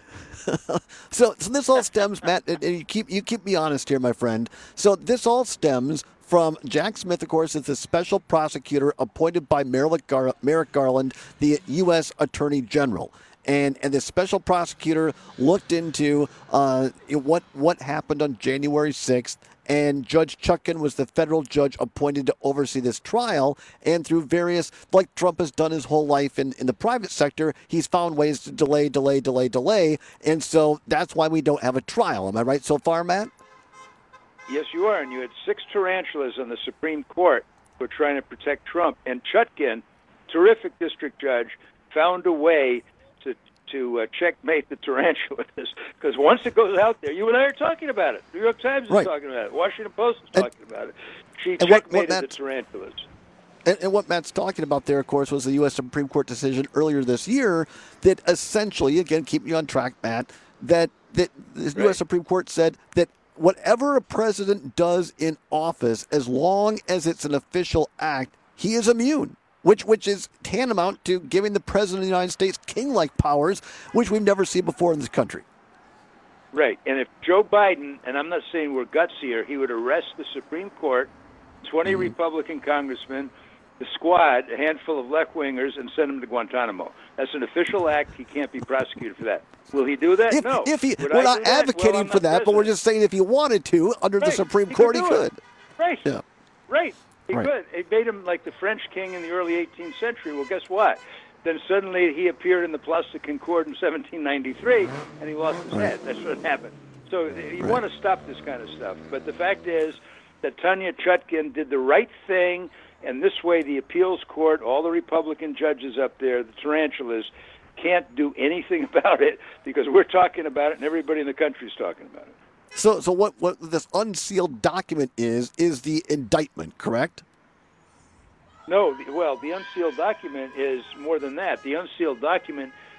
So this all stems, Matt, and you keep me honest here, my friend. So this all stems from Jack Smith, of course, is the special prosecutor appointed by Merrick Garland, the U.S. Attorney General. And the special prosecutor looked into what happened on January 6th, and Judge Chutkan was the federal judge appointed to oversee this trial. And through various, like Trump has done his whole life in the private sector, he's found ways to delay. And so that's why we don't have a trial. Am I right so far, Matt? Yes, you are. And you had 6 tarantulas on the Supreme Court who were trying to protect Trump. And Chutkan, terrific district judge, found a way to checkmate the tarantulas. Because once it goes out there, you and I are talking about it. New York Times is talking about it. Washington Post is talking about it. She checkmated the tarantulas. And what Matt's talking about there, of course, was the U.S. Supreme Court decision earlier this year that essentially, again, keep me on track, Matt, that the U.S. Supreme Court said that whatever a president does in office, as long as it's an official act, he is immune, which is tantamount to giving the president of the United States king-like powers, which we've never seen before in this country. Right. And if Joe Biden, and I'm not saying we're gutsier, he would arrest the Supreme Court, 20 Republican congressmen, the squad, a handful of left-wingers, and send them to Guantanamo. That's an official act. He can't be prosecuted for that. Will he do that? No. We're not advocating for that, but we're just saying if he wanted to, under the Supreme Court, he could. Right. Yeah. Right. He could. It made him like the French king in the early 18th century. Well, guess what? Then suddenly he appeared in the Place de Concorde in 1793, and he lost his head. That's what happened. So you want to stop this kind of stuff. But the fact is that Tanya Chutkan did the right thing, and this way the appeals court, all the Republican judges up there, the tarantulas, can't do anything about it because we're talking about it and everybody in the country is talking about it. So what this unsealed document is the indictment, correct? No, well, the unsealed document is more than that. The unsealed document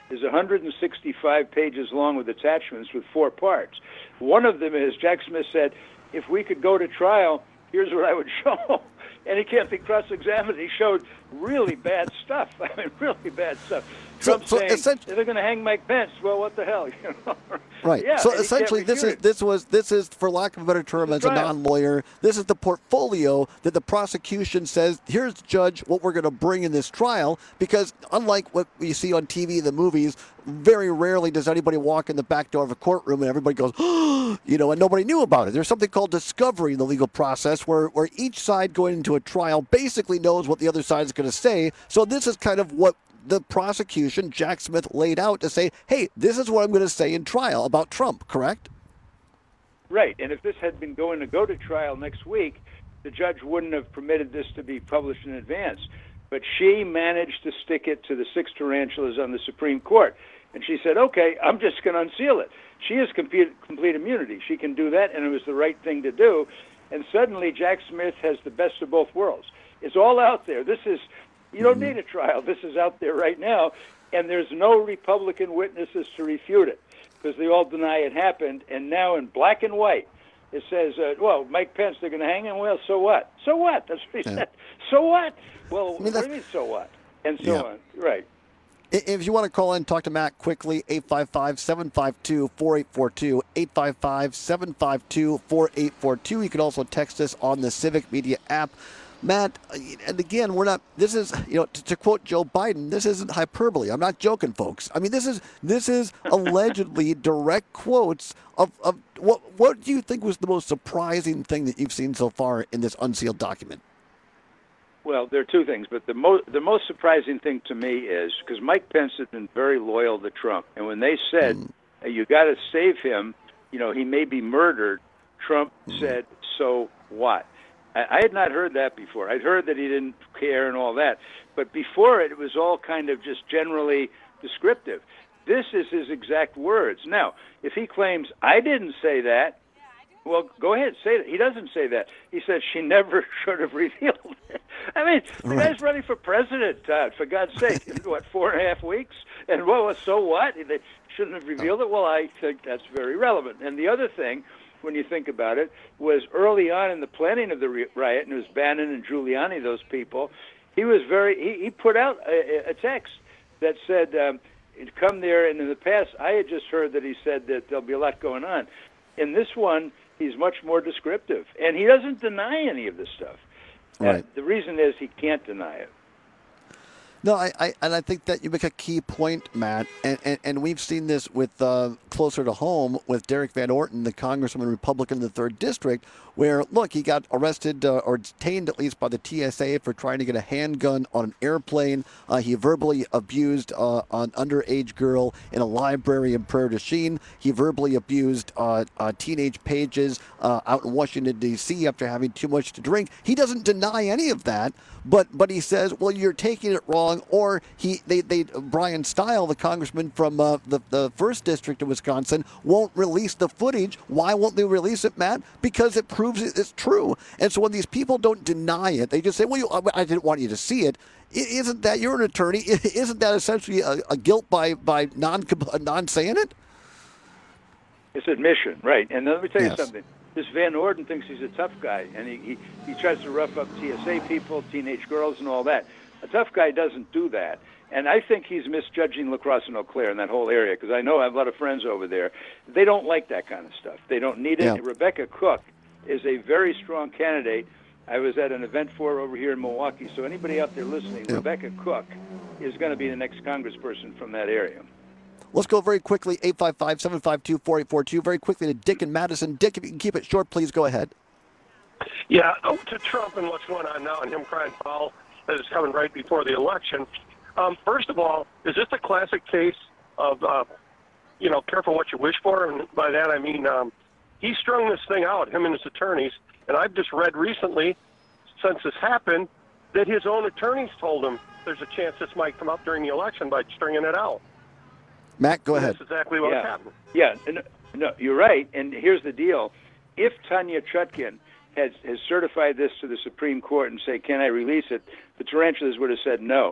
is 165 pages long with attachments with 4 parts. One of them is Jack Smith said, if we could go to trial, here's what I would show. And he can't be cross-examined. He showed really bad stuff. I mean, really bad stuff. Trump saying they're going to hang Mike Pence. Well, what the hell? You know? Right. Yeah, so essentially, this is, for lack of a better term, as a non-lawyer, this is the portfolio that the prosecution says, here's, Judge, what we're going to bring in this trial. Because unlike what you see on TV, the movies, very rarely does anybody walk in the back door of a courtroom and everybody goes, you know, and nobody knew about it. There's something called discovery in the legal process where each side going into a trial basically knows what the other side is going to say. So this is kind of what the prosecution, Jack Smith, laid out to say, hey, this is what I'm going to say in trial about Trump, correct? Right. And if this had been going to go to trial next week, the judge wouldn't have permitted this to be published in advance. But she managed to stick it to the 6 tarantulas on the Supreme Court. And she said, okay, I'm just going to unseal it. She has complete immunity. She can do that, and it was the right thing to do. And suddenly Jack Smith has the best of both worlds. It's all out there. You don't need a trial. This is out there right now, and there's no Republican witnesses to refute it because they all deny it happened. And now in black and white, it says, well, Mike Pence, they're going to hang him. Well, so what? So what? That's what he said. So what? Well, what do you mean, so what? And so on. Right. If you want to call in, talk to Matt quickly, 855-752-4842, 855-752-4842. You can also text us on the Civic Media app. Matt, and again, this is, to quote Joe Biden, this isn't hyperbole. I'm not joking, folks. I mean, this is allegedly direct quotes of what do you think was the most surprising thing that you've seen so far in this unsealed document? Well, there are two things, but the most surprising thing to me is because Mike Pence has been very loyal to Trump, and when they said you got to save him, he may be murdered, Trump said, so what? I had not heard that before. I'd heard that he didn't care and all that, but before it was all kind of just generally descriptive. This is his exact words. Now, if he claims I didn't say that, well, go ahead, say that. He doesn't say that. He says she never should have revealed it. I mean, the guy's running for president, Todd, for God's sake. What, 4.5 weeks? And, well, so what? They shouldn't have revealed it? Well, I think that's very relevant. And the other thing, when you think about it, was early on in the planning of the riot, and it was Bannon and Giuliani, those people, he was he put out a text that said, come there, and in the past, I had just heard that he said that there'll be a lot going on. In this one, he's much more descriptive, and he doesn't deny any of this stuff. Right. The reason is he can't deny it. No, I think that you make a key point, Matt, and we've seen this with closer to home with Derek Van Orton, the congressman Republican in the 3rd District, where, look, he got arrested or detained at least by the TSA for trying to get a handgun on an airplane. He verbally abused an underage girl in a library in Prairie du Chien. He verbally abused teenage pages out in Washington, D.C. after having too much to drink. He doesn't deny any of that, but he says, well, you're taking it wrong. Or Brian Stile, the congressman from the 1st District of Wisconsin, won't release the footage. Why won't they release it, Matt? Because it proves it's true. And so when these people don't deny it, they just say, well, I didn't want you to see it. Isn't that, you're an attorney, isn't that essentially a guilt by non-saying it? It's admission, right. And let me tell you something. This Van Orden thinks he's a tough guy, and he tries to rough up TSA people, teenage girls, and all that. A tough guy doesn't do that. And I think he's misjudging La Crosse and Eau Claire in that whole area, because I know I have a lot of friends over there. They don't like that kind of stuff. They don't need it. Yeah. Rebecca Cook is a very strong candidate. I was at an event for her over here in Milwaukee, so anybody out there listening, Rebecca Cook is going to be the next congressperson from that area. Let's go very quickly, 855-752-4842, very quickly to Dick in Madison. Dick, if you can keep it short, please go ahead. Yeah, to Trump and what's going on now and him crying foul that is coming right before the election. First of all, is this a classic case of, careful what you wish for? And by that I mean he strung this thing out, him and his attorneys, and I've just read recently, since this happened, that his own attorneys told him there's a chance this might come up during the election by stringing it out. Matt, go ahead. That's exactly what happened. Yeah, no, you're right. And here's the deal. If Tanya Chutkin has certified this to the Supreme Court and say, can I release it, the tarantulas would have said no.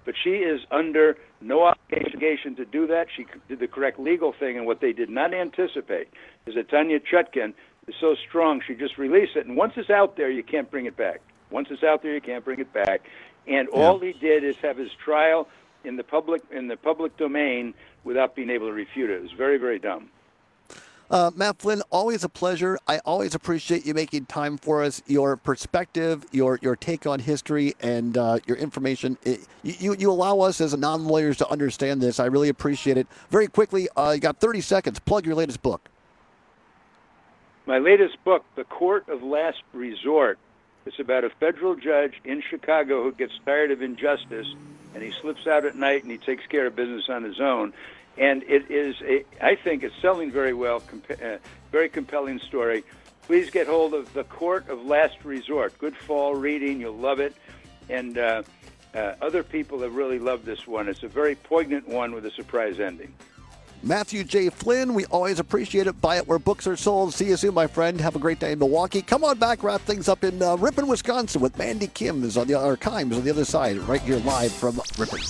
But she is under no obligation to do that. She did the correct legal thing, and what they did not anticipate is that Tanya Chutkin is so strong, she just released it. And once it's out there, you can't bring it back. Once it's out there, you can't bring it back. And all he did is have his trial in the public domain without being able to refute it. It was very, very dumb. Matt Flynn, always a pleasure. I always appreciate you making time for us. Your perspective, your take on history, and your information. You allow us as non-lawyers to understand this. I really appreciate it. Very quickly, you got 30 seconds. Plug your latest book. My latest book, The Court of Last Resort. It's about a federal judge in Chicago who gets tired of injustice, and he slips out at night and he takes care of business on his own. And it is, I think it's selling very well, very compelling story. Please get hold of The Court of Last Resort. Good fall reading. You'll love it. And other people have really loved this one. It's a very poignant one with a surprise ending. Matthew J. Flynn, we always appreciate it. Buy it where books are sold. See you soon, my friend. Have a great day in Milwaukee. Come on back, wrap things up in Ripon, Wisconsin with Mandy Kim is on the Kimes on the other side, right here live from Ripon.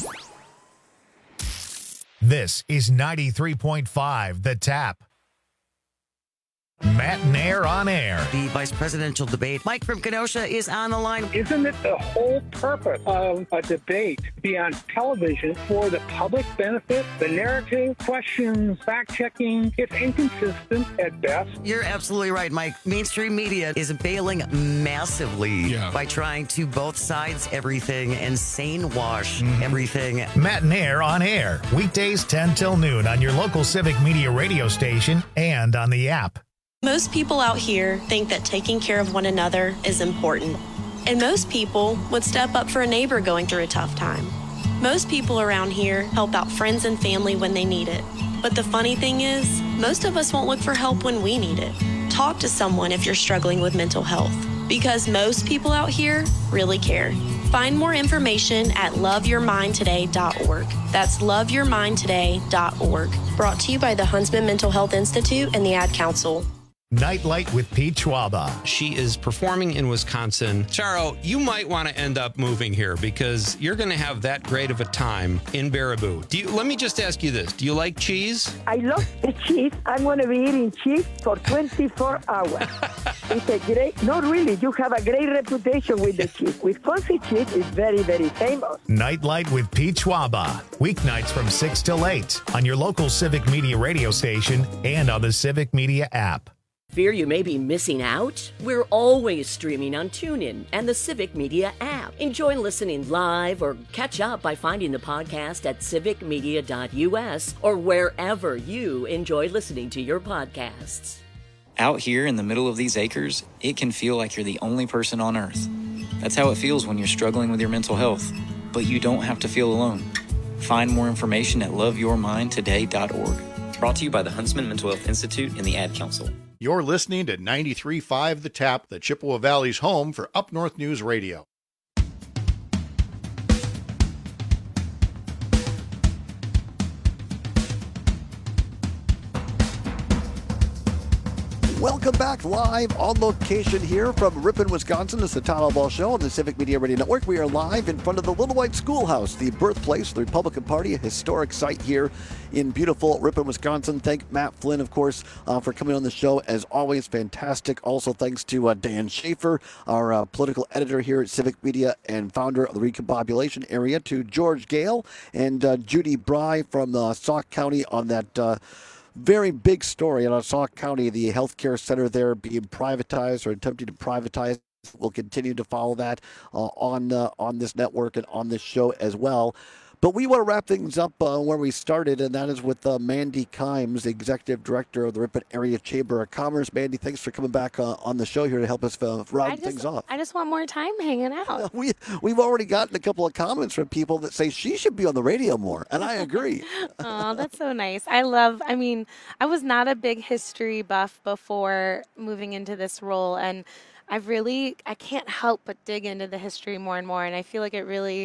This is 93.5 The Tap. Matt Nair on air. The vice presidential debate. Mike from Kenosha is on the line. Isn't it the whole purpose of a debate to be on television for the public benefit? The narrative, questions, fact-checking, it's inconsistent at best. You're absolutely right, Mike. Mainstream media is bailing massively by trying to both sides everything and sane wash everything. Matt Nair on air. Weekdays 10 till noon on your local Civic Media radio station and on the app. Most people out here think that taking care of one another is important. And most people would step up for a neighbor going through a tough time. Most people around here help out friends and family when they need it. But the funny thing is, most of us won't look for help when we need it. Talk to someone if you're struggling with mental health, because most people out here really care. Find more information at loveyourmindtoday.org. That's loveyourmindtoday.org. Brought to you by the Huntsman Mental Health Institute and the Ad Council. Nightlight with Pete Schwaba. She is performing in Wisconsin. Charo, you might want to end up moving here because you're going to have that great of a time in Baraboo. Let me just ask you this. Do you like cheese? I love the cheese. I'm going to be eating cheese for 24 hours. It's a great, not really, you have a great reputation with the cheese. Wisconsin cheese is very, very famous. Nightlight with Pete Schwaba. Weeknights from 6 till 8 on your local Civic Media radio station and on the Civic Media app. Fear you may be missing out? We're always streaming on TuneIn and the Civic Media app. Enjoy listening live or catch up by finding the podcast at civicmedia.us or wherever you enjoy listening to your podcasts. Out here in the middle of these acres, it can feel like you're the only person on earth. That's how it feels when you're struggling with your mental health. But you don't have to feel alone. Find more information at loveyourmindtoday.org. Brought to you by the Huntsman Mental Health Institute and the Ad Council. You're listening to 93.5 The Tap, the Chippewa Valley's home for Up North News Radio. Welcome back live on location here from Ripon, Wisconsin. It's the Todd Albaugh Show on the Civic Media Radio Network. We are live in front of the Little White Schoolhouse, the birthplace of the Republican Party, a historic site here in beautiful Ripon, Wisconsin. Thank Matt Flynn, of course, for coming on the show. As always, fantastic. Also, thanks to Dan Schaefer, our political editor here at Civic Media and founder of the Recombobulation Area, to George Gale and Judy Bry from Sauk County on that very big story in Sauk County, the healthcare center there being privatized or attempting to privatize. We'll continue to follow that on this network and on this show as well. But we want to wrap things up where we started, and that is with Mandy Kimes, the executive director of the Ripon Area Chamber of Commerce. Mandy, thanks for coming back on the show here to help us round things off. I just want more time hanging out. We've already gotten a couple of comments from people that say she should be on the radio more, and I agree. Oh, that's so nice. I was not a big history buff before moving into this role, and I can't help but dig into the history more and more, and I feel like it really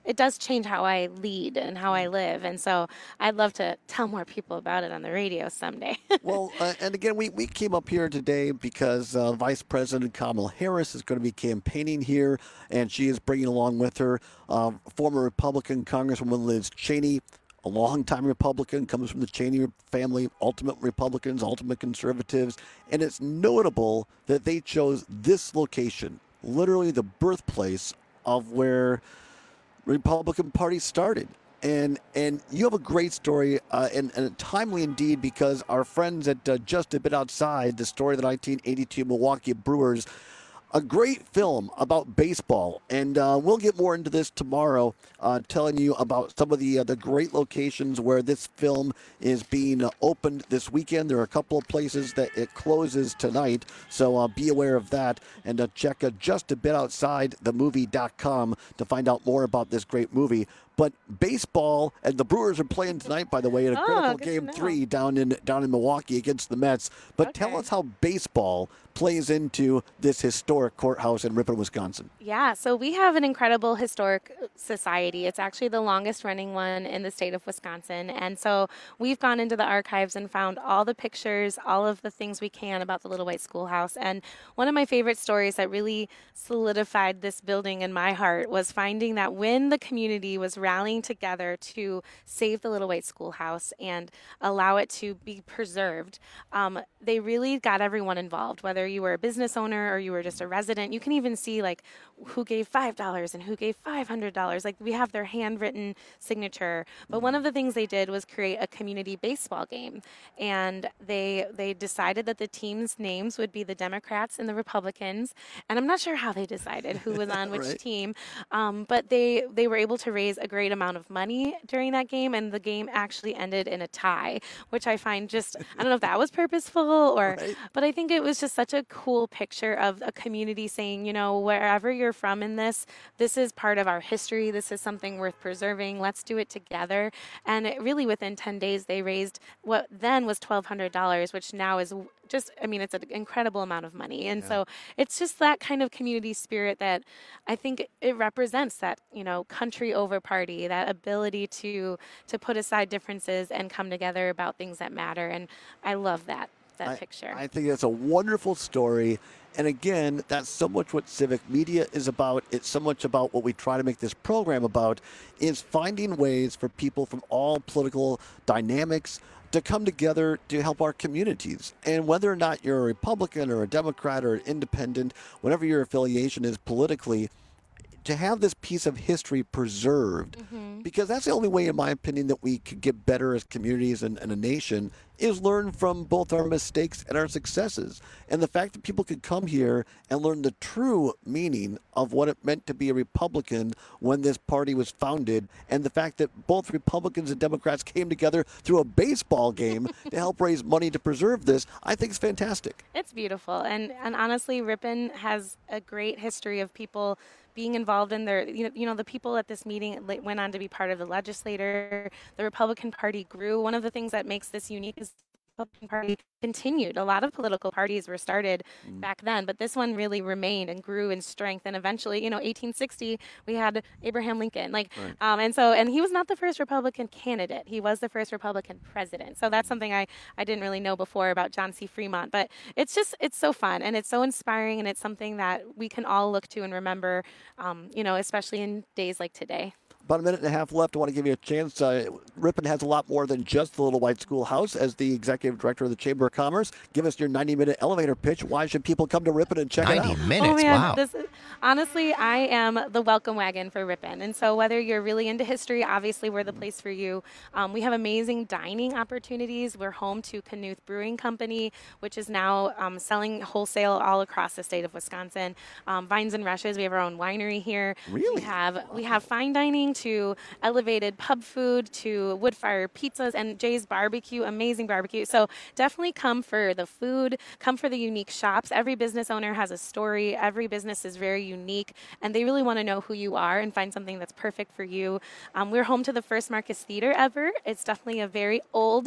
it does change how I lead and how I live. And so I'd love to tell more people about it on the radio someday. Well, and again, we came up here today because Vice President Kamala Harris is going to be campaigning here, and she is bringing along with her former Republican Congresswoman Liz Cheney, a longtime Republican, comes from the Cheney family, ultimate Republicans, ultimate conservatives, and it's notable that they chose this location, literally the birthplace of where Republican Party started. And you have a great story, and timely indeed, because our friends at Just a Bit Outside, the story of the 1982 Milwaukee Brewers, a great film about baseball, and we'll get more into this tomorrow, telling you about some of the great locations where this film is being opened this weekend. There are a couple of places that it closes tonight, so be aware of that, and check justabitoutsidethemovie.com to find out more about this great movie. But baseball, and the Brewers are playing tonight, by the way, in a critical Game 3 down in Milwaukee against the Mets. But tell us how baseball plays into this historic courthouse in Ripon, Wisconsin. Yeah, so we have an incredible historic society. It's actually the longest running one in the state of Wisconsin. And so we've gone into the archives and found all the pictures, all of the things we can about the Little White Schoolhouse. And one of my favorite stories that really solidified this building in my heart was finding that when the community was rallying together to save the Little White Schoolhouse and allow it to be preserved, they really got everyone involved, whether you were a business owner or you were just a resident. You can even see like who gave $5 and who gave $500. Like we have their handwritten signature. But one of the things they did was create a community baseball game, and they decided that the teams' names would be the Democrats and the Republicans. And I'm not sure how they decided who was on which team, but they were able to raise a great amount of money during that game, and the game actually ended in a tie, which I find just, I don't know if that was purposeful or, but I think it was just such a cool picture of a community saying, you know, wherever you're from in this is part of our history. This is something worth preserving. Let's do it together. And it really within 10 days, they raised what then was $1,200, which now is just, I mean, it's an incredible amount of money. And so it's just that kind of community spirit that I think it represents, that, you know, country over party, that ability to put aside differences and come together about things that matter. And I love that picture. I think that's a wonderful story. And again, that's so much what civic media is about. It's so much about what we try to make this program about, is finding ways for people from all political dynamics to come together to help our communities. And whether or not you're a Republican or a Democrat or an independent, whatever your affiliation is politically, to have this piece of history preserved, because that's the only way, in my opinion, that we could get better as communities and a nation, is learn from both our mistakes and our successes. And the fact that people could come here and learn the true meaning of what it meant to be a Republican when this party was founded, and the fact that both Republicans and Democrats came together through a baseball game to help raise money to preserve this, I think is fantastic. It's beautiful. And honestly, Ripon has a great history of people being involved in their, you know, the people at this meeting went on to be part of the legislature. The Republican Party grew. One of the things that makes this unique is the Republican Party continued. A lot of political parties were started back then, but this one really remained and grew in strength. And eventually, you know, 1860, we had Abraham Lincoln. And he was not the first Republican candidate. He was the first Republican president. So that's something I didn't really know before about John C. Fremont. But it's so fun, and it's so inspiring, and it's something that we can all look to and remember, you know, especially in days like today. About a minute and a half left. I want to give you a chance. Ripon has a lot more than just the Little White Schoolhouse. As the executive director of the Chamber of Commerce, give us your 90-minute elevator pitch. Why should people come to Ripon and check it out? 90 minutes, oh, man. wow. Honestly, I am the welcome wagon for Ripon. And so whether you're really into history, obviously we're the place for you. We have amazing dining opportunities. We're home to Knuth Brewing Company, which is now selling wholesale all across the state of Wisconsin. Vines and Rushes, we have our own winery here. Really? We have fine dining to elevated pub food to wood fire pizzas and Jay's Barbecue, amazing barbecue. So definitely come for the food, come for the unique shops. Every business owner has a story. Every business is very unique, and they really want to know who you are and find something that's perfect for you. We're home to the first Marcus Theater ever. It's definitely a very old,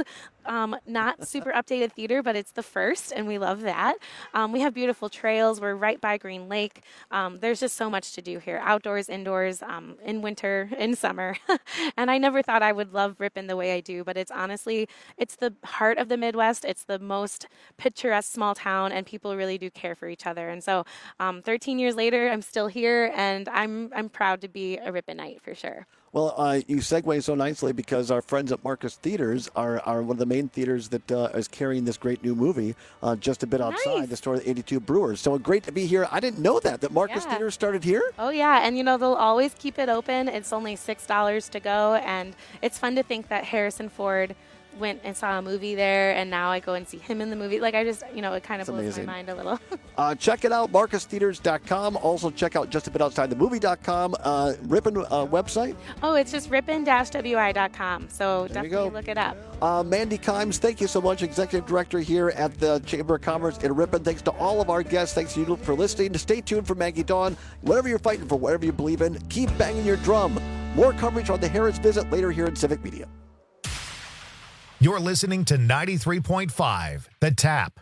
not super updated theater, but it's the first, and we love that. We have beautiful trails. We're right by Green Lake. There's just so much to do here, outdoors, indoors, in winter. in summer. And I never thought I would love Ripon the way I do, but it's honestly, it's the heart of the Midwest. It's the most picturesque small town, and people really do care for each other. And so 13 years later, I'm still here, and I'm proud to be a Riponite for sure. Well, you segue so nicely because our friends at Marcus Theaters are one of the main theaters that is carrying this great new movie just a bit outside the store of the 82 Brewers. So great to be here. I didn't know that Marcus Theaters started here. Oh, yeah. And, they'll always keep it open. It's only $6 to go. And it's fun to think that Harrison Ford went and saw a movie there, and now I go and see him in the movie. Like, I just, it kind of blows my mind a little. Check it out, marcustheaters.com. Also, check out justabitout.themovie.com. Ripon website? Oh, it's just ripon-wi.com. So definitely look it up. Mandy Kimes, thank you so much, Executive Director here at the Chamber of Commerce in Ripon. Thanks to all of our guests. Thanks to you for listening. Stay tuned for Maggie Dawn. Whatever you're fighting for, whatever you believe in, keep banging your drum. More coverage on the Harris Visit later here in Civic Media. You're listening to 93.5 The Tap.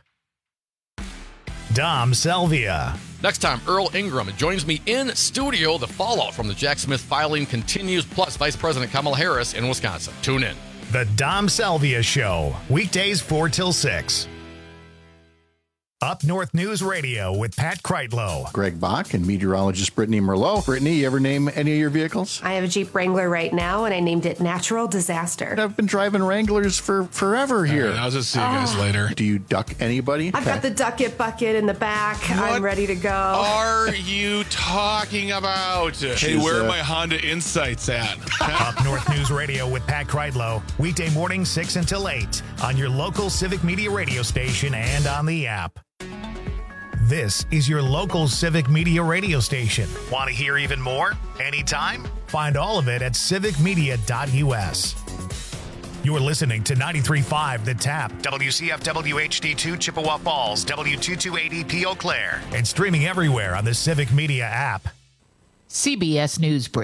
Dom Selvia. Next time, Earl Ingram joins me in studio. The fallout from the Jack Smith filing continues, plus Vice President Kamala Harris in Wisconsin. Tune in. The Dom Selvia Show, weekdays 4 till 6. Up North News Radio with Pat Kreitlow, Greg Bach, and meteorologist Brittany Merlot. Brittany, you ever name any of your vehicles? I have a Jeep Wrangler right now, and I named it Natural Disaster. I've been driving Wranglers for forever here. I'll just see you guys later. Do you duck anybody? I've got the Duck It bucket in the back. What I'm ready to go. Are you talking about? Hey, where are my Honda Insights at? Up North News Radio with Pat Kreitlow, weekday morning 6 until 8 on your local Civic Media radio station and on the app. This is your local Civic Media radio station. Want to hear even more? Anytime? Find all of it at civicmedia.us. You're listening to 93.5 The Tap, WCFW HD2 Chippewa Falls, W228EP Eau Claire, and streaming everywhere on the Civic Media app. CBS News Break.